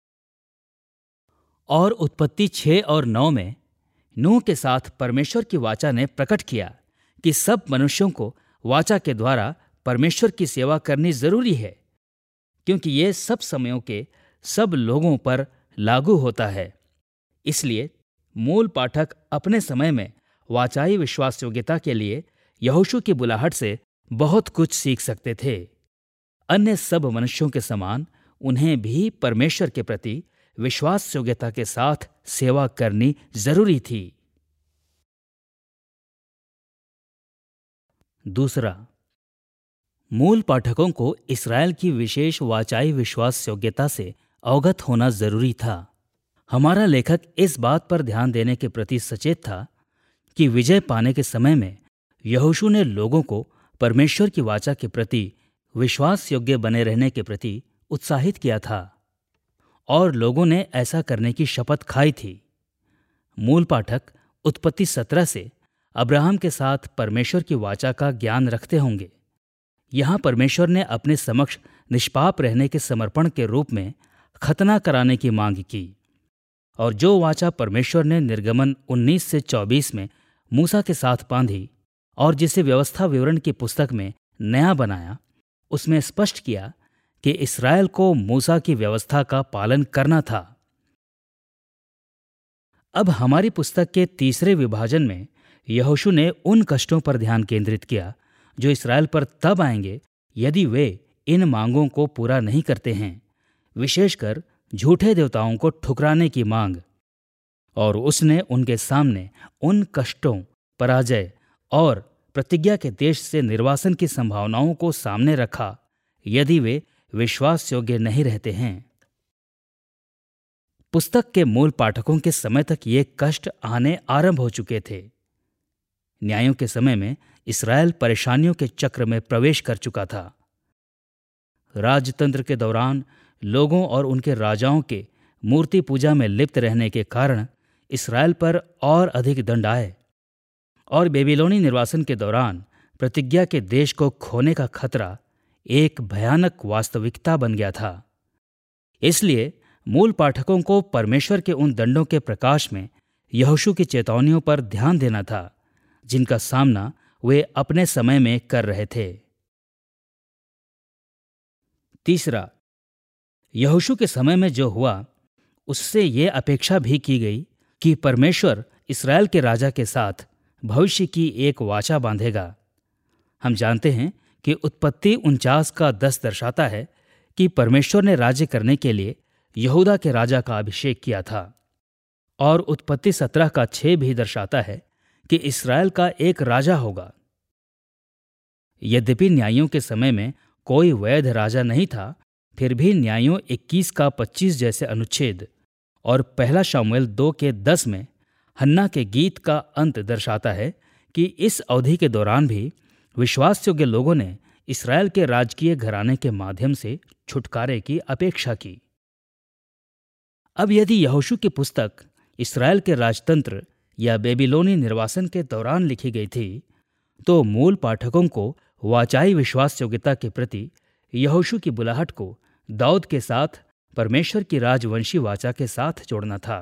और उत्पत्ति छह और नौ में नूह के साथ परमेश्वर की वाचा ने प्रकट किया कि सब मनुष्यों को वाचा के द्वारा परमेश्वर की सेवा करनी जरूरी है, क्योंकि ये सब समयों के सब लोगों पर लागू होता है। इसलिए मूल पाठक अपने समय में वाचाई विश्वास योग्यता के लिए यहोशू की बुलाहट से बहुत कुछ सीख सकते थे। अन्य सब मनुष्यों के समान उन्हें भी परमेश्वर के प्रति विश्वास योग्यता के साथ सेवा करनी जरूरी थी। दूसरा, मूल पाठकों को इस्राएल की विशेष वाचाई विश्वास योग्यता से अवगत होना जरूरी था। हमारा लेखक इस बात पर ध्यान देने के प्रति सचेत था कि विजय पाने के समय में यहोशू ने लोगों को परमेश्वर की वाचा के प्रति विश्वास योग्य बने रहने के प्रति उत्साहित किया था और लोगों ने ऐसा करने की शपथ खाई थी। मूल पाठक उत्पत्ति सत्रह से अब्राहम के साथ परमेश्वर की वाचा का ज्ञान रखते होंगे। यहाँ परमेश्वर ने अपने समक्ष निष्पाप रहने के समर्पण के रूप में खतना कराने की मांग की, और जो वाचा परमेश्वर ने निर्गमन उन्नीस से चौबीस में मूसा के साथ बांधी और जिसे व्यवस्था विवरण की पुस्तक में नया बनाया, उसमें स्पष्ट किया कि इस्राएल को मूसा की व्यवस्था का पालन करना था। अब हमारी पुस्तक के तीसरे विभाजन में यहोशू ने उन कष्टों पर ध्यान केंद्रित किया जो इस्राएल पर तब आएंगे यदि वे इन मांगों को पूरा नहीं करते हैं, विशेषकर झूठे देवताओं को ठुकराने की मांग। और उसने उनके सामने उन कष्टों, पराजय और प्रतिज्ञा के देश से निर्वासन की संभावनाओं को सामने रखा यदि वे विश्वास योग्य नहीं रहते हैं। पुस्तक के मूल पाठकों के समय तक ये कष्ट आने आरंभ हो चुके थे। न्यायों के समय में इस्राएल परेशानियों के चक्र में प्रवेश कर चुका था। राजतंत्र के दौरान लोगों और उनके राजाओं के मूर्ति पूजा में लिप्त रहने के कारण इस्राएल पर और अधिक दंड आए और बेबीलोनी निर्वासन के दौरान प्रतिज्ञा के देश को खोने का खतरा एक भयानक वास्तविकता बन गया था। इसलिए मूल पाठकों को परमेश्वर के उन दंडों के प्रकाश में यहोशू की चेतावनियों पर ध्यान देना था जिनका सामना वे अपने समय में कर रहे थे। तीसरा, यहोशू के समय में जो हुआ उससे ये अपेक्षा भी की गई कि परमेश्वर इस्राएल के राजा के साथ भविष्य की एक वाचा बांधेगा। हम जानते हैं कि उत्पत्ति उनचास का दस दर्शाता है कि परमेश्वर ने राज्य करने के लिए यहूदा के राजा का अभिषेक किया था, और उत्पत्ति सत्रह का छह भी दर्शाता है कि इस्राएल का एक राजा होगा। यद्यपि न्यायों के समय में कोई वैध राजा नहीं था, फिर भी न्यायों इक्कीस का पच्चीस जैसे अनुच्छेद और पहला शामुएल दो के दस में हन्ना के गीत का अंत दर्शाता है कि इस अवधि के दौरान भी विश्वासयोग्य लोगों ने इस्राएल के राजकीय घराने के माध्यम से छुटकारे की अपेक्षा की। अब यदि यहोशू की पुस्तक इस्राएल के राजतंत्र या बेबीलोनी निर्वासन के दौरान लिखी गई थी, तो मूल पाठकों को वाचाई विश्वास योग्यता के प्रति यहोशू की बुलाहट को दाऊद के साथ परमेश्वर की राजवंशी वाचा के साथ जोड़ना था।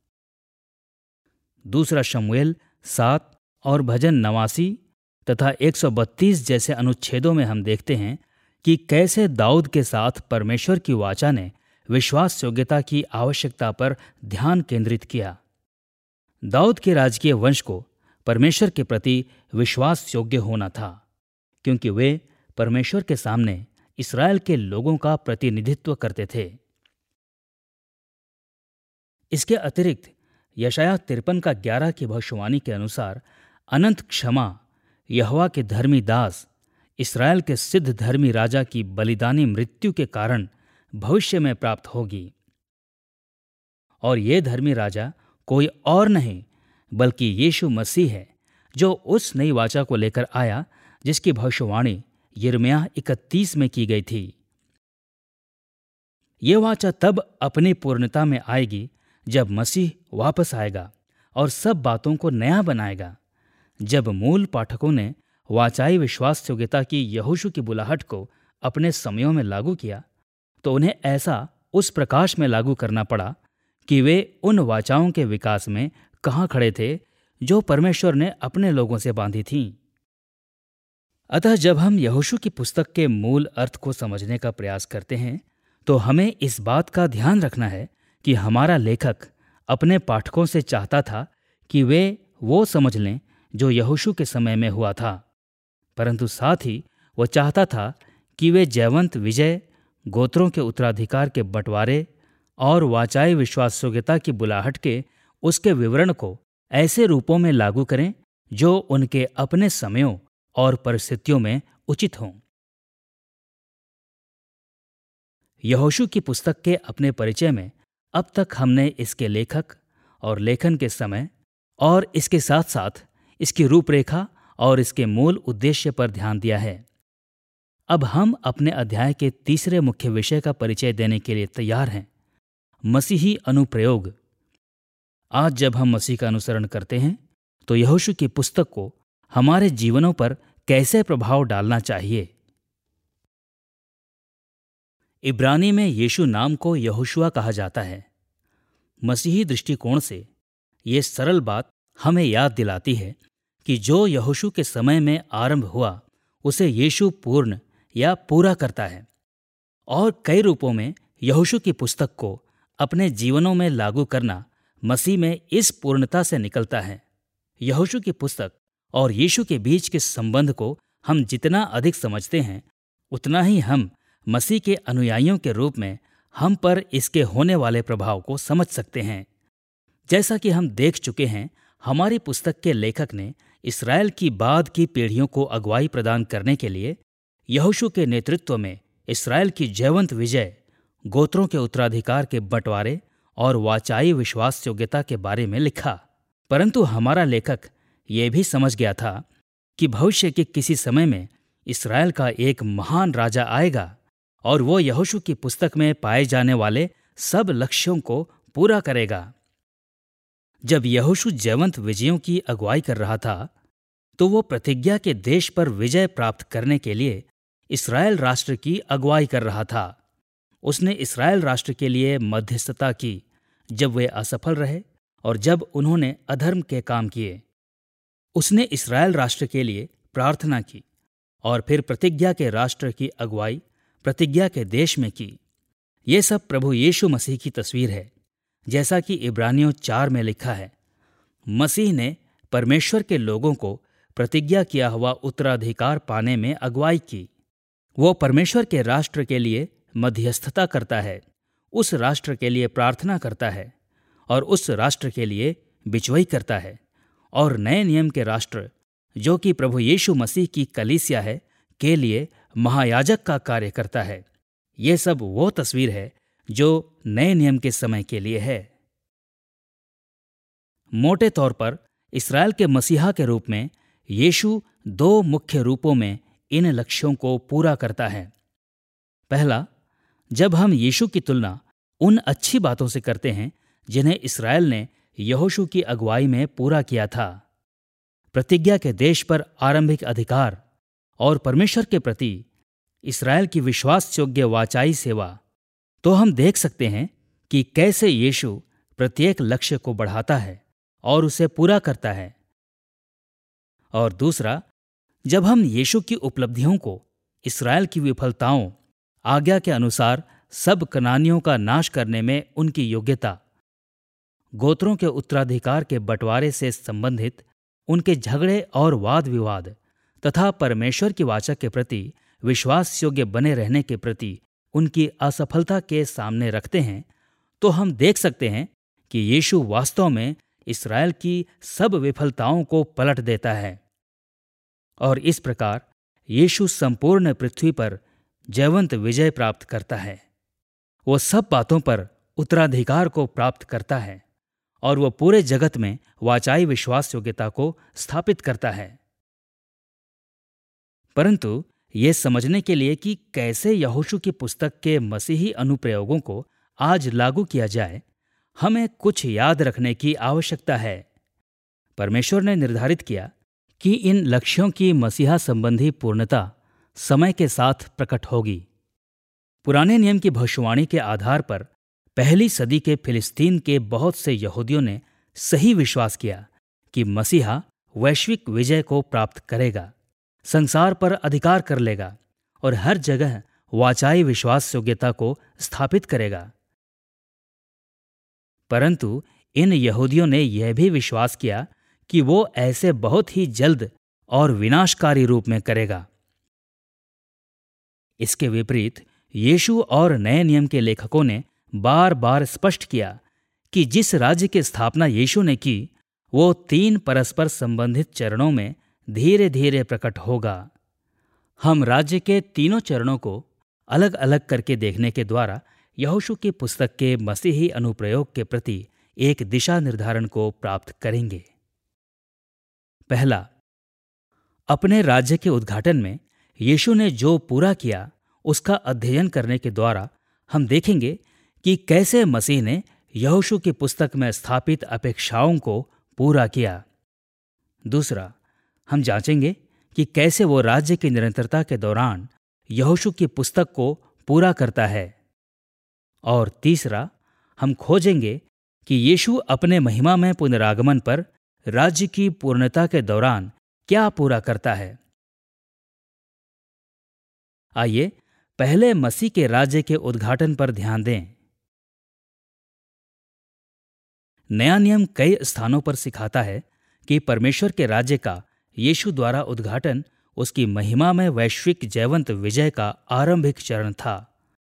दूसरा शमूएल सात और भजन नवासी तथा एक सौ बत्तीस जैसे अनुच्छेदों में हम देखते हैं कि कैसे दाऊद के साथ परमेश्वर की वाचा ने विश्वास योग्यता की आवश्यकता पर ध्यान केंद्रित किया। दाऊद के राजकीय वंश को परमेश्वर के प्रति विश्वास योग्य होना था, क्योंकि वे परमेश्वर के सामने इस्राएल के लोगों का प्रतिनिधित्व करते थे। इसके अतिरिक्त यशायाह तिरपन का ग्यारह की भविष्यवाणी के अनुसार अनंत क्षमा यहोवा के धर्मी दास इस्राएल के सिद्ध धर्मी राजा की बलिदानी मृत्यु के कारण भविष्य में प्राप्त होगी। और ये धर्मी राजा कोई और नहीं बल्कि यीशु मसीह है, जो उस नई वाचा को लेकर आया जिसकी भविष्यवाणी यिर्मयाह इकतीस में की गई थी। ये वाचा तब अपनी पूर्णता में आएगी जब मसीह वापस आएगा और सब बातों को नया बनाएगा। जब मूल पाठकों ने वाचाई विश्वास योग्यता की यहोशू की बुलाहट को अपने समयों में लागू किया, तो उन्हें ऐसा उस प्रकाश में लागू करना पड़ा कि वे उन वाचाओं के विकास में कहाँ खड़े थे जो परमेश्वर ने अपने लोगों से बांधी थीं। अतः जब हम यहोशू की पुस्तक के मूल अर्थ को समझने का प्रयास करते हैं, तो हमें इस बात का ध्यान रखना है कि हमारा लेखक अपने पाठकों से चाहता था कि वे वो समझ लें जो यहोशू के समय में हुआ था, परंतु साथ ही वो चाहता था कि वे जयवंत विजय, गोत्रों के उत्तराधिकार के बंटवारे और वाचाई विश्वासयोग्यता की बुलाहट के उसके विवरण को ऐसे रूपों में लागू करें जो उनके अपने समयों और परिस्थितियों में उचित हों। यहोशू की पुस्तक के अपने परिचय में अब तक हमने इसके लेखक और लेखन के समय और इसके साथ साथ इसकी रूपरेखा और इसके मूल उद्देश्य पर ध्यान दिया है। अब हम अपने अध्याय के तीसरे मुख्य विषय का परिचय देने के लिए तैयार हैं, मसीही अनुप्रयोग। आज जब हम मसीह का अनुसरण करते हैं, तो यहोशू की पुस्तक को हमारे जीवनों पर कैसे प्रभाव डालना चाहिए। इब्रानी में यीशु नाम को यहोशुआ कहा जाता है। मसीही दृष्टिकोण से ये सरल बात हमें याद दिलाती है कि जो यहोशू के समय में आरंभ हुआ उसे यीशु पूर्ण या पूरा करता है, और कई रूपों में यहोशू की पुस्तक को अपने जीवनों में लागू करना मसीह में इस पूर्णता से निकलता है। यहोशू की पुस्तक और यीशु के बीच के संबंध को हम जितना अधिक समझते हैं, उतना ही हम मसीह के अनुयायियों के रूप में हम पर इसके होने वाले प्रभाव को समझ सकते हैं। जैसा कि हम देख चुके हैं, हमारी पुस्तक के लेखक ने इस्राएल की बाद की पीढ़ियों को अगुवाई प्रदान करने के लिए यहोशू के नेतृत्व में इस्राएल की जयवंत विजय, गोत्रों के उत्तराधिकार के बंटवारे और वाचाई विश्वास योग्यता के बारे में लिखा। परंतु हमारा लेखक यह भी समझ गया था कि भविष्य के किसी समय में इस्राएल का एक महान राजा आएगा और वो यहोशू की पुस्तक में पाए जाने वाले सब लक्ष्यों को पूरा करेगा। जब यहोशू जयवंत विजयों की अगुवाई कर रहा था तो वो प्रतिज्ञा के देश पर विजय प्राप्त करने के लिए इस्राएल राष्ट्र की अगुवाई कर रहा था। उसने इस्राएल राष्ट्र के लिए मध्यस्थता की जब वे असफल रहे और जब उन्होंने अधर्म के काम किए। उसने इस्राएल राष्ट्र के लिए प्रार्थना की और फिर प्रतिज्ञा के राष्ट्र की अगुवाई प्रतिज्ञा के देश में की। ये सब प्रभु यीशु मसीह की तस्वीर है। जैसा कि इब्रानियों चार में लिखा है, मसीह ने परमेश्वर के लोगों को प्रतिज्ञा किया हुआ उत्तराधिकार पाने में अगुवाई की। वो परमेश्वर के राष्ट्र के लिए मध्यस्थता करता है, उस राष्ट्र के लिए प्रार्थना करता है और उस राष्ट्र के लिए बिचवई करता है और नए नियम के राष्ट्र जो कि प्रभु यीशु मसीह की कलीसिया है के लिए महायाजक का कार्य करता है। ये सब वो तस्वीर है जो नए नियम के समय के लिए है। मोटे तौर पर इस्राएल के मसीहा के रूप में यीशु दो मुख्य रूपों में इन लक्ष्यों को पूरा करता है। पहला, जब हम यीशु की तुलना उन अच्छी बातों से करते हैं जिन्हें इस्राएल ने यहोशू की अगुवाई में पूरा किया था, प्रतिज्ञा के देश पर आरंभिक अधिकार और परमेश्वर के प्रति इस्राएल की विश्वास योग्य वाचाई सेवा, तो हम देख सकते हैं कि कैसे यीशु प्रत्येक लक्ष्य को बढ़ाता है और उसे पूरा करता है। और दूसरा, जब हम यीशु की उपलब्धियों को इस्राएल की विफलताओं, आज्ञा के अनुसार सब कनानियों का नाश करने में उनकी योग्यता, गोत्रों के उत्तराधिकार के बंटवारे से संबंधित उनके झगड़े और वाद विवाद तथा परमेश्वर की वाचा के प्रति विश्वास योग्य बने रहने के प्रति उनकी असफलता के सामने रखते हैं, तो हम देख सकते हैं कि यीशु वास्तव में इस्राएल की सब विफलताओं को पलट देता है और इस प्रकार यीशु संपूर्ण पृथ्वी पर जयवंत विजय प्राप्त करता है। वो सब बातों पर उत्तराधिकार को प्राप्त करता है और वो पूरे जगत में वाचाई विश्वास योग्यता को स्थापित करता है। परंतु ये समझने के लिए कि कैसे यहोशू की पुस्तक के मसीही अनुप्रयोगों को आज लागू किया जाए, हमें कुछ याद रखने की आवश्यकता है। परमेश्वर ने निर्धारित किया कि इन लक्ष्यों की मसीहा संबंधी पूर्णता समय के साथ प्रकट होगी। पुराने नियम की भविष्यवाणी के आधार पर पहली सदी के फिलिस्तीन के बहुत से यहूदियों ने सही विश्वास किया कि मसीहा वैश्विक विजय को प्राप्त करेगा, संसार पर अधिकार कर लेगा और हर जगह वाचाई विश्वास योग्यता को स्थापित करेगा। परंतु इन यहूदियों ने यह भी विश्वास किया कि वो ऐसे बहुत ही जल्द और विनाशकारी रूप में करेगा। इसके विपरीत यीशु और नए नियम के लेखकों ने बार बार स्पष्ट किया कि जिस राज्य की स्थापना यीशु ने की, वो तीन परस्पर संबंधित चरणों में धीरे धीरे प्रकट होगा। हम राज्य के तीनों चरणों को अलग अलग करके देखने के द्वारा यहोशू की पुस्तक के मसीही अनुप्रयोग के प्रति एक दिशा निर्धारण को प्राप्त करेंगे। पहला, अपने राज्य के उद्घाटन में यीशु ने जो पूरा किया उसका अध्ययन करने के द्वारा हम देखेंगे कि कैसे मसीह ने यहोशू की पुस्तक में स्थापित अपेक्षाओं को पूरा किया। दूसरा, हम जांचेंगे कि कैसे वो राज्य की निरंतरता के दौरान यहोशू की पुस्तक को पूरा करता है। और तीसरा, हम खोजेंगे कि यीशु अपने महिमामय पुनरागमन पर राज्य की पूर्णता के दौरान क्या पूरा करता है। आइए पहले मसीह के राज्य के उद्घाटन पर ध्यान दें। नया नियम कई स्थानों पर सिखाता है कि परमेश्वर के राज्य का यीशु द्वारा उद्घाटन उसकी महिमा में वैश्विक जयवंत विजय का आरंभिक चरण था।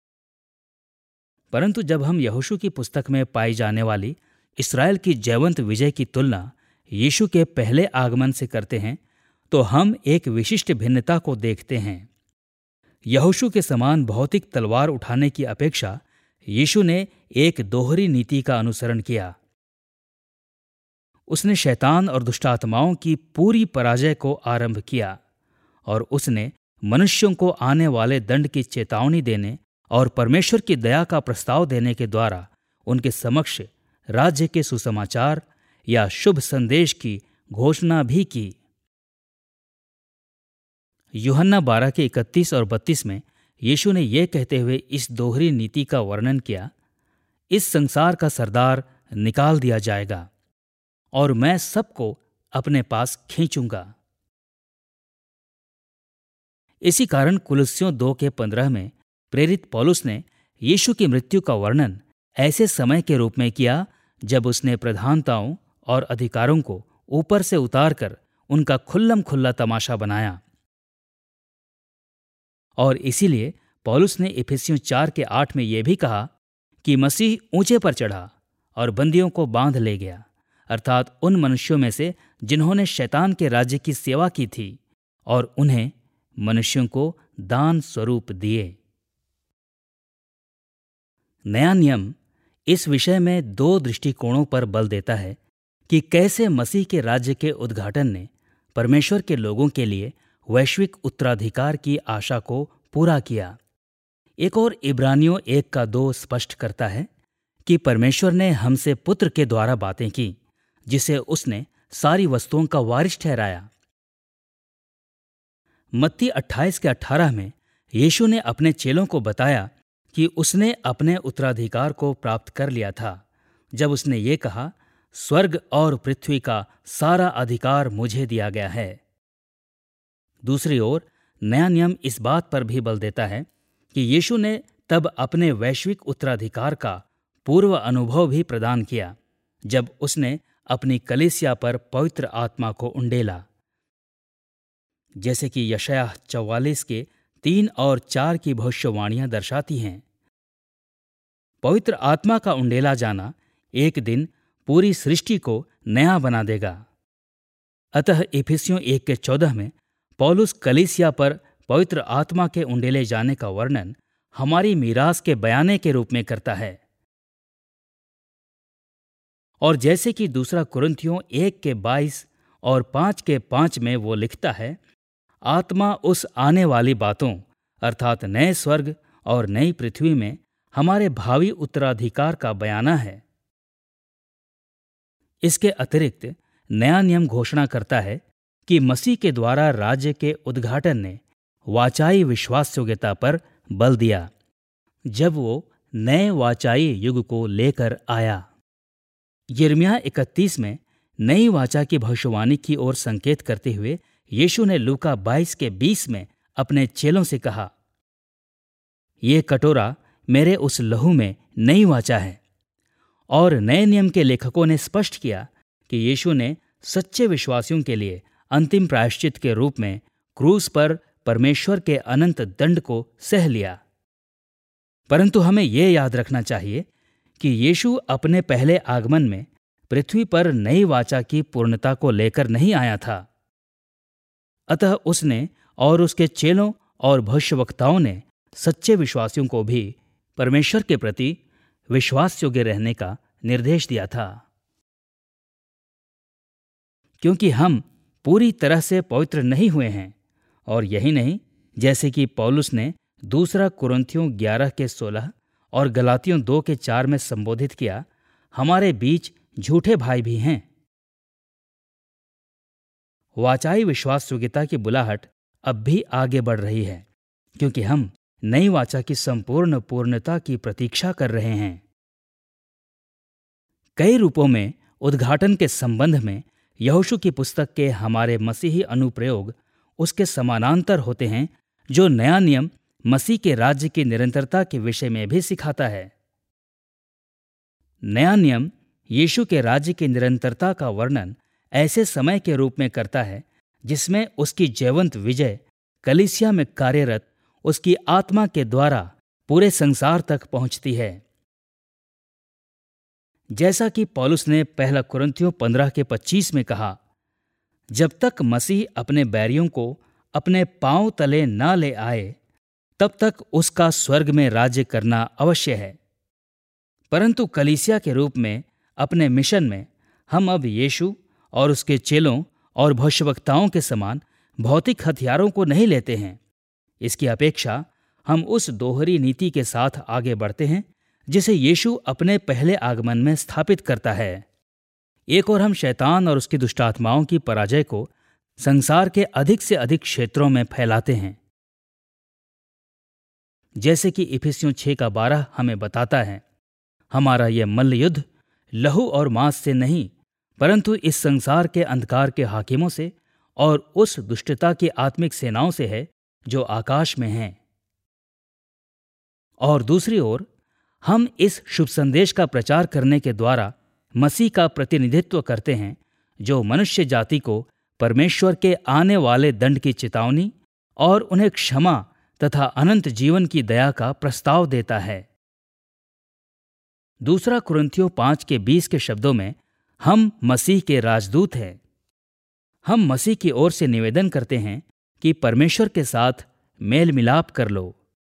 परंतु जब हम यहोशू की पुस्तक में पाई जाने वाली इस्राएल की जयवंत विजय की तुलना यीशु के पहले आगमन से करते हैं, तो हम एक विशिष्ट भिन्नता को देखते हैं। यहोशू के समान भौतिक तलवार उठाने की अपेक्षा यीशु ने एक दोहरी नीति का अनुसरण किया। उसने शैतान और दुष्टात्माओं की पूरी पराजय को आरंभ किया और उसने मनुष्यों को आने वाले दंड की चेतावनी देने और परमेश्वर की दया का प्रस्ताव देने के द्वारा उनके समक्ष राज्य के सुसमाचार या शुभ संदेश की घोषणा भी की। यूहन्ना बारह के इकतीस और बत्तीस में यीशु ने यह कहते हुए इस दोहरी नीति का वर्णन किया, इस संसार का सरदार निकाल दिया जाएगा और मैं सबको अपने पास खींचूंगा। इसी कारण कुलुस्सियों दो के पंद्रह में प्रेरित पौलुस ने यीशु की मृत्यु का वर्णन ऐसे समय के रूप में किया जब उसने प्रधानताओं और अधिकारों को ऊपर से उतारकर उनका खुल्लम खुल्ला तमाशा बनाया। और इसीलिए पौलुस ने इफिसियों चार के आठ में यह भी कहा कि मसीह ऊंचे पर चढ़ा और बंदियों को बांध ले गया, अर्थात उन मनुष्यों में से जिन्होंने शैतान के राज्य की सेवा की थी, और उन्हें मनुष्यों को दान स्वरूप दिए। नया नियम इस विषय में दो दृष्टिकोणों पर बल देता है कि कैसे मसीह के राज्य के उद्घाटन ने परमेश्वर के लोगों के लिए वैश्विक उत्तराधिकार की आशा को पूरा किया। एक और इब्रानियों एक का दो स्पष्ट करता है कि परमेश्वर ने हमसे पुत्र के द्वारा बातें की, जिसे उसने सारी वस्तुओं का वारिस ठहराया। मत्ती अट्ठाईस के अठारह में यीशु ने अपने चेलों को बताया कि उसने अपने उत्तराधिकार को प्राप्त कर लिया था, जब उसने ये कहा, स्वर्ग और पृथ्वी का सारा अधिकार मुझे दिया गया है। दूसरी ओर नया नियम इस बात पर भी बल देता है कि यीशु ने तब अपने वैश्विक उत्तराधिकार का पूर्व अनुभव भी प्रदान किया, जब उसने अपनी कलीसिया पर पवित्र आत्मा को उंडेला, जैसे कि यशायाह चौवालीस के तीन और चार की भविष्यवाणियां दर्शाती हैं। पवित्र आत्मा का उंडेला जाना एक दिन पूरी सृष्टि को नया बना देगा। अतः इफिसियों एक के चौदह में पौलुस कलीसिया पर पवित्र आत्मा के उंडेले जाने का वर्णन हमारी मीरास के बयाने के रूप में करता है। और जैसे कि दूसरा कुरिन्थियों एक के बाईस और पांच के पांच में वो लिखता है, आत्मा उस आने वाली बातों अर्थात नए स्वर्ग और नई पृथ्वी में हमारे भावी उत्तराधिकार का बयाना है। इसके अतिरिक्त नया नियम घोषणा करता है कि मसीह के द्वारा राज्य के उद्घाटन ने वाचाई विश्वास योग्यता पर बल दिया, जब वो नए वाचाई युग को लेकर आया। यिर्मयाह इकतीस में नई वाचा की भविष्यवाणी की ओर संकेत करते हुए यीशु ने लूका बाईस के बीस में अपने चेलों से कहा, ये कटोरा मेरे उस लहू में नई वाचा है। और नए नियम के लेखकों ने स्पष्ट किया कि यीशु ने सच्चे विश्वासियों के लिए अंतिम प्रायश्चित के रूप में क्रूस पर परमेश्वर के अनंत दंड को सह लिया। परंतु हमें यह याद रखना चाहिए कि यीशु अपने पहले आगमन में पृथ्वी पर नई वाचा की पूर्णता को लेकर नहीं आया था। अतः उसने और उसके चेलों और भविष्यवक्ताओं ने सच्चे विश्वासियों को भी परमेश्वर के प्रति विश्वास योग्य रहने का निर्देश दिया था। क्योंकि हम पूरी तरह से पवित्र नहीं हुए हैं, और यही नहीं, जैसे कि पौलुस ने दूसरा कुरिन्थियों ग्यारह के सोलह और गलातियों दो के चार में संबोधित किया, हमारे बीच झूठे भाई भी हैं। वाचाई विश्वास योग्यता की बुलाहट अब भी आगे बढ़ रही है, क्योंकि हम नई वाचा की संपूर्ण पूर्णता की प्रतीक्षा कर रहे हैं। कई रूपों में उद्घाटन के संबंध में यहोशू की पुस्तक के हमारे मसीही अनुप्रयोग उसके समानांतर होते हैं, जो नया नियम मसीह के राज्य की निरंतरता के विषय में भी सिखाता है। नया नियम यीशु के राज्य की निरंतरता का वर्णन ऐसे समय के रूप में करता है जिसमें उसकी जयवंत विजय कलीसिया में कार्यरत उसकी आत्मा के द्वारा पूरे संसार तक पहुंचती है। जैसा कि पौलुस ने पहला कुरिन्थियों पंद्रह के पच्चीस में कहा, जब तक मसीह अपने बैरियों को अपने पांव तले ना ले आए, तब तक उसका स्वर्ग में राज्य करना अवश्य है। परंतु कलीसिया के रूप में अपने मिशन में हम अब यीशु और उसके चेलों और भविष्यवक्ताओं के समान भौतिक हथियारों को नहीं लेते हैं। इसकी अपेक्षा हम उस दोहरी नीति के साथ आगे बढ़ते हैं जिसे यीशु अपने पहले आगमन में स्थापित करता है। एक और हम शैतान और उसकी दुष्टात्माओं की पराजय को संसार के अधिक से अधिक क्षेत्रों में फैलाते हैं। जैसे कि इफिसियों छह का बारह हमें बताता है, हमारा यह मल्ल युद्ध लहू और मांस से नहीं परंतु इस संसार के अंधकार के हाकिमों से और उस दुष्टता की आत्मिक सेनाओं से है जो आकाश में हैं। और दूसरी ओर हम इस शुभ संदेश का प्रचार करने के द्वारा मसीह का प्रतिनिधित्व करते हैं, जो मनुष्य जाति को परमेश्वर के आने वाले दंड की चेतावनी और उन्हें क्षमा तथा अनंत जीवन की दया का प्रस्ताव देता है। दूसरा कुरिन्थियों पांच के बीस के शब्दों में हम मसीह के राजदूत हैं। हम मसीह की ओर से निवेदन करते हैं कि परमेश्वर के साथ मेल मिलाप कर लो।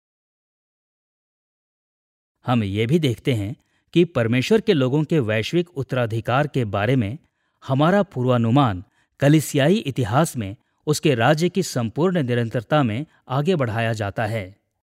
हम ये भी देखते हैं कि परमेश्वर के लोगों के वैश्विक उत्तराधिकार के बारे में हमारा पूर्वानुमान कलीसियाई इतिहास में उसके राज्य की संपूर्ण निरंतरता में आगे बढ़ाया जाता है।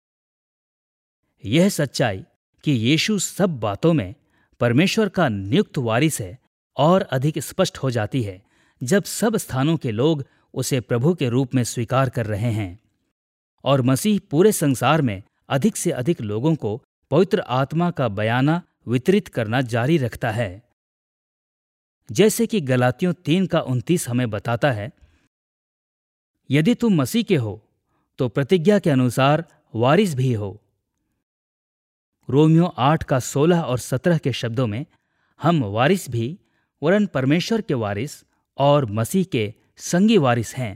यह सच्चाई कि यीशु सब बातों में परमेश्वर का नियुक्त वारिस है और अधिक स्पष्ट हो जाती है जब सब स्थानों के लोग उसे प्रभु के रूप में स्वीकार कर रहे हैं और मसीह पूरे संसार में अधिक से अधिक लोगों को पवित्र आत्मा का बयाना वितरित करना जारी रखता है। जैसे कि गलातियों तीन का उनतीस हमें बताता है, यदि तुम मसीह के हो तो प्रतिज्ञा के अनुसार वारिस भी हो। रोमियो आठ का सोलह और सत्रह के शब्दों में हम वारिस भी वरन परमेश्वर के वारिस और मसीह के संगी वारिस हैं।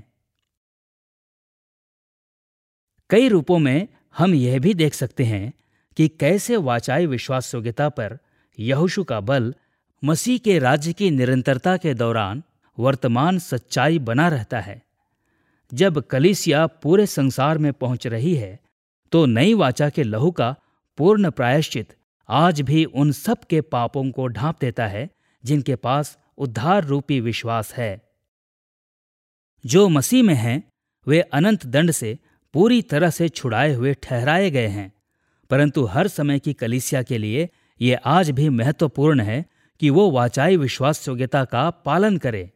कई रूपों में हम यह भी देख सकते हैं कि कैसे वाचाई विश्वास योग्यता पर यहोशू का बल मसीह के राज्य की निरंतरता के दौरान वर्तमान सच्चाई बना रहता है। जब कलीसिया पूरे संसार में पहुंच रही है तो नई वाचा के लहू का पूर्ण प्रायश्चित आज भी उन सब के पापों को ढांप देता है जिनके पास उद्धार रूपी विश्वास है। जो मसीह में हैं वे अनंत दंड से पूरी तरह से छुड़ाए हुए ठहराए गए हैं, परंतु हर समय की कलीसिया के लिए ये आज भी महत्वपूर्ण है कि वो वाचाई विश्वास योग्यता का पालन करे।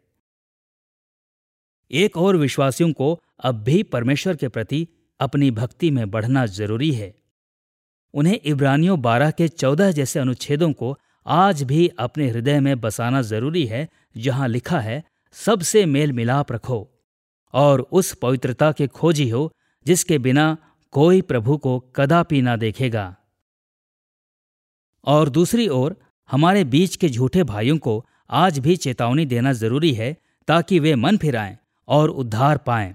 एक और विश्वासियों को अब भी परमेश्वर के प्रति अपनी भक्ति में बढ़ना जरूरी है। उन्हें इब्रानियों बारह के चौदह जैसे अनुच्छेदों को आज भी अपने हृदय में बसाना जरूरी है, जहां लिखा है, सबसे मेल मिलाप रखो और उस पवित्रता के खोजी हो जिसके बिना कोई प्रभु को कदापि ना देखेगा। और दूसरी ओर हमारे बीच के झूठे भाइयों को आज भी चेतावनी देना जरूरी है ताकि वे मन फिराएं और उद्धार पाएं।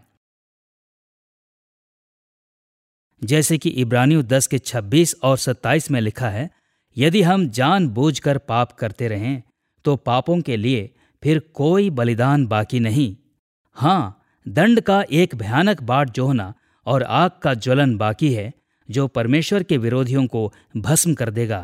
जैसे कि इब्रानियों दस के छब्बीस और सत्ताईस में लिखा है, यदि हम जानबूझकर पाप करते रहें तो पापों के लिए फिर कोई बलिदान बाकी नहीं। हाँ, दंड का एक भयानक बाट जोहना और आग का ज्वलन बाकी है जो परमेश्वर के विरोधियों को भस्म कर देगा।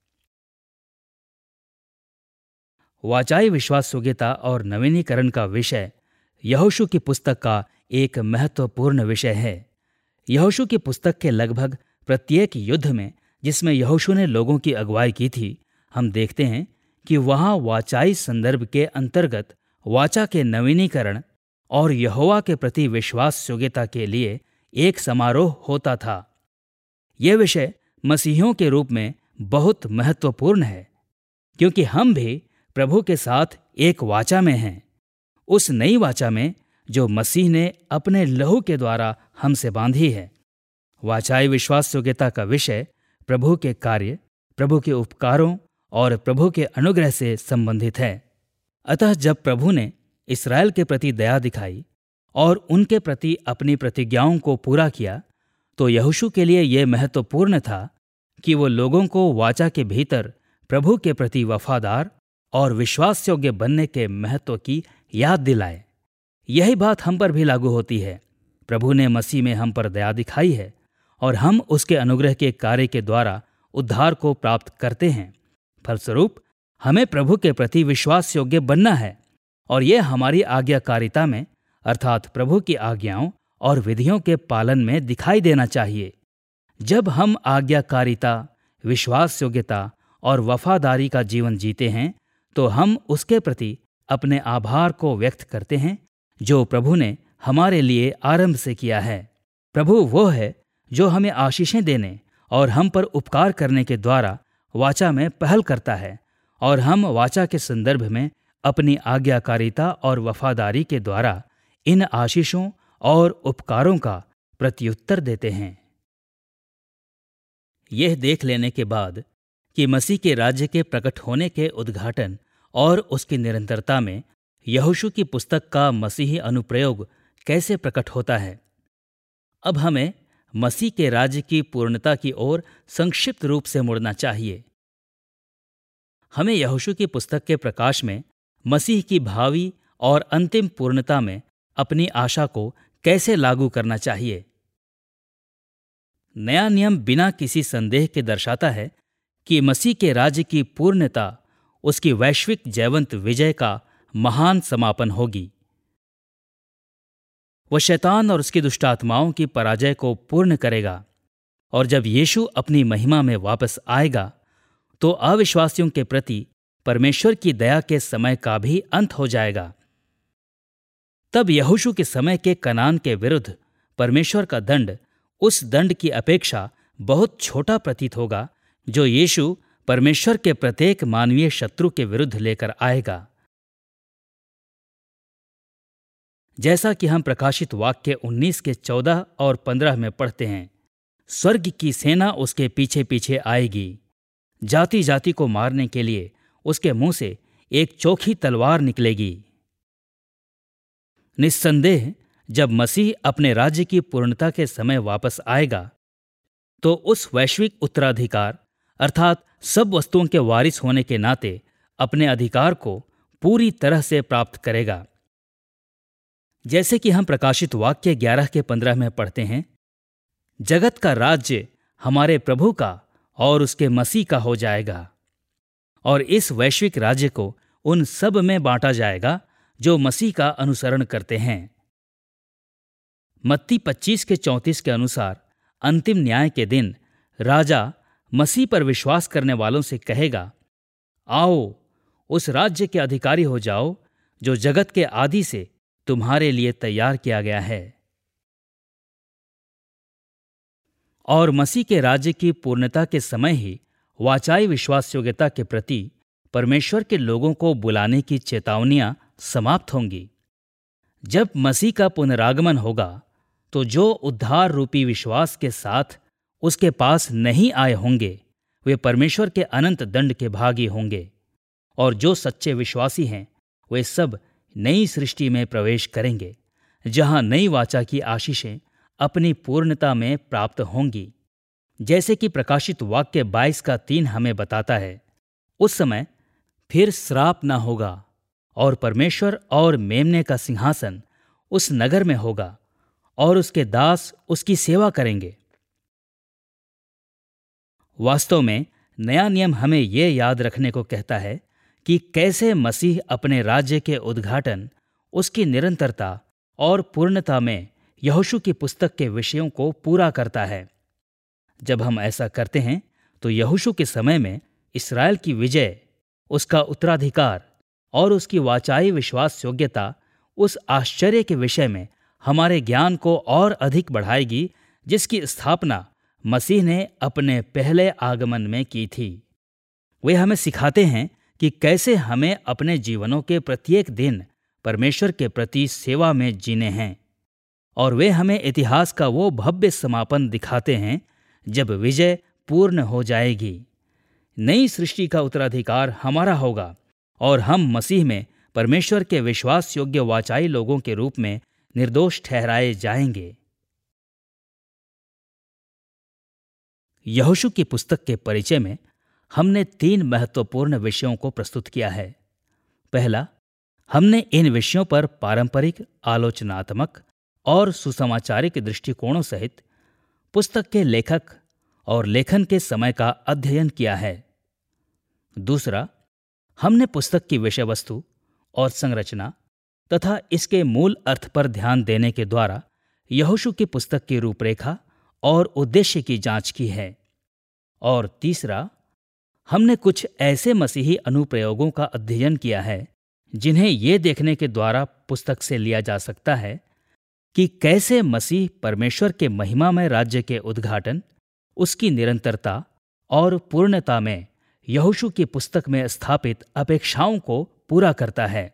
वाचाई विश्वास योग्यता और नवीनीकरण का विषय यहोशू की पुस्तक का एक महत्वपूर्ण विषय है। यहोशू की पुस्तक के लगभग प्रत्येक युद्ध में जिसमें यहोशू ने लोगों की अगुवाई की थी, हम देखते हैं कि वहां वाचाई संदर्भ के अंतर्गत वाचा के नवीनीकरण और यहोवा के प्रति विश्वास योग्यता के लिए एक समारोह होता था। यह विषय मसीहियों के रूप में बहुत महत्वपूर्ण है क्योंकि हम भी प्रभु के साथ एक वाचा में हैं, उस नई वाचा में जो मसीह ने अपने लहू के द्वारा हमसे बांधी है। वाचाई विश्वास योग्यता का विषय प्रभु के कार्य, प्रभु के उपकारों और प्रभु के अनुग्रह से संबंधित है। अतः जब प्रभु ने इस्राएल के प्रति दया दिखाई और उनके प्रति अपनी प्रतिज्ञाओं को पूरा किया, तो यहोशू के लिए यह महत्वपूर्ण था कि वो लोगों को वाचा के भीतर प्रभु के प्रति वफादार और विश्वास योग्य बनने के महत्व की याद दिलाए। यही बात हम पर भी लागू होती है। प्रभु ने मसीह में हम पर दया दिखाई है और हम उसके अनुग्रह के कार्य के द्वारा उद्धार को प्राप्त करते हैं फलस्वरूप हमें प्रभु के प्रति विश्वास योग्य बनना है और यह हमारी आज्ञाकारिता में अर्थात प्रभु की आज्ञाओं और विधियों के पालन में दिखाई देना चाहिए। जब हम आज्ञाकारिता, विश्वास योग्यता और वफादारी का जीवन जीते हैं तो हम उसके प्रति अपने आभार को व्यक्त करते हैं जो प्रभु ने हमारे लिए आरंभ से किया है। प्रभु वो है जो हमें आशीषें देने और हम पर उपकार करने के द्वारा वाचा में पहल करता है और हम वाचा के संदर्भ में अपनी आज्ञाकारिता और वफादारी के द्वारा इन आशीषों और उपकारों का प्रत्युत्तर देते हैं। यह देख लेने के बाद कि मसीह के राज्य के प्रकट होने के उद्घाटन और उसकी निरंतरता में यहोशू की पुस्तक का मसीही अनुप्रयोग कैसे प्रकट होता है, अब हमें मसीह के राज्य की पूर्णता की ओर संक्षिप्त रूप से मुड़ना चाहिए। हमें यहोशू की पुस्तक के प्रकाश में मसीह की भावी और अंतिम पूर्णता में अपनी आशा को कैसे लागू करना चाहिए। नया नियम बिना किसी संदेह के दर्शाता है कि मसीह के राज्य की पूर्णता उसकी वैश्विक जयवंत विजय का महान समापन होगी। वह शैतान और उसकी दुष्टात्माओं की पराजय को पूर्ण करेगा और जब यीशु अपनी महिमा में वापस आएगा तो अविश्वासियों के प्रति परमेश्वर की दया के समय का भी अंत हो जाएगा। तब यहोशू के समय के कनान के विरुद्ध परमेश्वर का दंड उस दंड की अपेक्षा बहुत छोटा प्रतीत होगा जो यीशु परमेश्वर के प्रत्येक मानवीय शत्रु के विरुद्ध लेकर आएगा। जैसा कि हम प्रकाशित वाक्य उन्नीस के चौदह और पंद्रह में पढ़ते हैं, स्वर्ग की सेना उसके पीछे पीछे आएगी, जाति जाति को मारने के लिए उसके मुंह से एक चोखी तलवार निकलेगी। निस्संदेह जब मसीह अपने राज्य की पूर्णता के समय वापस आएगा तो उस वैश्विक उत्तराधिकार अर्थात सब वस्तुओं के वारिस होने के नाते अपने अधिकार को पूरी तरह से प्राप्त करेगा। जैसे कि हम प्रकाशित वाक्य ग्यारह के पंद्रह में पढ़ते हैं, जगत का राज्य हमारे प्रभु का और उसके मसीह का हो जाएगा और इस वैश्विक राज्य को उन सब में बांटा जाएगा जो मसीह का अनुसरण करते हैं। मत्ती पच्चीस के चौंतीस के अनुसार अंतिम न्याय के दिन राजा मसीह पर विश्वास करने वालों से कहेगा, आओ उस राज्य के अधिकारी हो जाओ जो जगत के आदि से तुम्हारे लिए तैयार किया गया है। और मसीह के राज्य की पूर्णता के समय ही वाचाई विश्वास योग्यता के प्रति परमेश्वर के लोगों को बुलाने की चेतावनियां समाप्त होंगी। जब मसीह का पुनरागमन होगा तो जो उद्धार रूपी विश्वास के साथ उसके पास नहीं आए होंगे वे परमेश्वर के अनंत दंड के भागी होंगे और जो सच्चे विश्वासी हैं वे सब नई सृष्टि में प्रवेश करेंगे जहां नई वाचा की आशीषें अपनी पूर्णता में प्राप्त होंगी। जैसे कि प्रकाशित वाक्य बाईस का तीन हमें बताता है, उस समय फिर श्राप न होगा और परमेश्वर और मेमने का सिंहासन उस नगर में होगा और उसके दास उसकी सेवा करेंगे। वास्तव में नया नियम हमें यह याद रखने को कहता है कि कैसे मसीह अपने राज्य के उद्घाटन, उसकी निरंतरता और पूर्णता में यहोशू की पुस्तक के विषयों को पूरा करता है। जब हम ऐसा करते हैं तो यहोशू के समय में इस्राएल की विजय, उसका उत्तराधिकार और उसकी वाचाई विश्वास योग्यता उस आश्चर्य के विषय में हमारे ज्ञान को और अधिक बढ़ाएगी जिसकी स्थापना मसीह ने अपने पहले आगमन में की थी। वे हमें सिखाते हैं कि कैसे हमें अपने जीवनों के प्रत्येक दिन परमेश्वर के प्रति सेवा में जीने हैं और वे हमें इतिहास का वो भव्य समापन दिखाते हैं जब विजय पूर्ण हो जाएगी। नई सृष्टि का उत्तराधिकार हमारा होगा और हम मसीह में परमेश्वर के विश्वास योग्य वाचाई लोगों के रूप में निर्दोष ठहराए जाएंगे। यहोशू की पुस्तक के परिचय में हमने तीन महत्वपूर्ण विषयों को प्रस्तुत किया है। पहला, हमने इन विषयों पर पारंपरिक, आलोचनात्मक और सुसमाचारिक दृष्टिकोणों सहित पुस्तक के लेखक और लेखन के समय का अध्ययन किया है। दूसरा, हमने पुस्तक की विषय वस्तु और संरचना तथा इसके मूल अर्थ पर ध्यान देने के द्वारा यहोशू की पुस्तक की रूपरेखा और उद्देश्य की जांच की है। और तीसरा, हमने कुछ ऐसे मसीही अनुप्रयोगों का अध्ययन किया है जिन्हें ये देखने के द्वारा पुस्तक से लिया जा सकता है कि कैसे मसीह परमेश्वर के महिमामय राज्य के उद्घाटन, उसकी निरंतरता और पूर्णता में यहोशू की पुस्तक में स्थापित अपेक्षाओं को पूरा करता है।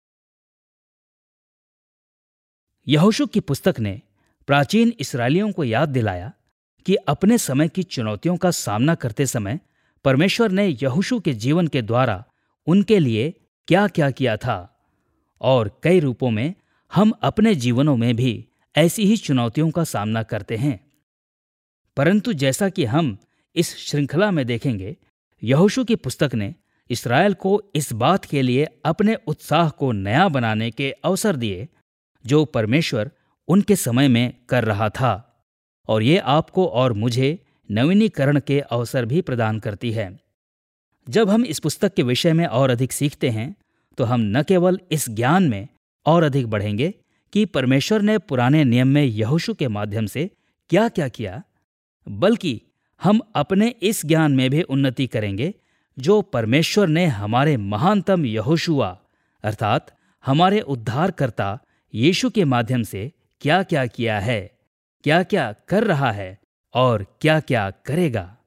यहोशू की पुस्तक ने प्राचीन इस्राएलियों को याद दिलाया कि अपने समय की चुनौतियों का सामना करते समय परमेश्वर ने यहोशू के जीवन के द्वारा उनके लिए क्या क्या किया था, और कई रूपों में हम अपने जीवनों में भी ऐसी ही चुनौतियों का सामना करते हैं। परंतु जैसा कि हम इस श्रृंखला में देखेंगे, यहोशू की पुस्तक ने इस्राएल को इस बात के लिए अपने उत्साह को नया बनाने के अवसर दिए जो परमेश्वर उनके समय में कर रहा था, और ये आपको और मुझे नवीनीकरण के अवसर भी प्रदान करती है। जब हम इस पुस्तक के विषय में और अधिक सीखते हैं तो हम न केवल इस ज्ञान में और अधिक बढ़ेंगे कि परमेश्वर ने पुराने नियम में यहोशू के माध्यम से क्या क्या किया, बल्कि हम अपने इस ज्ञान में भी उन्नति करेंगे जो परमेश्वर ने हमारे महानतम यहोशुआ अर्थात हमारे उद्धारकर्ता यीशु के माध्यम से क्या क्या किया है, क्या क्या कर रहा है और क्या क्या करेगा।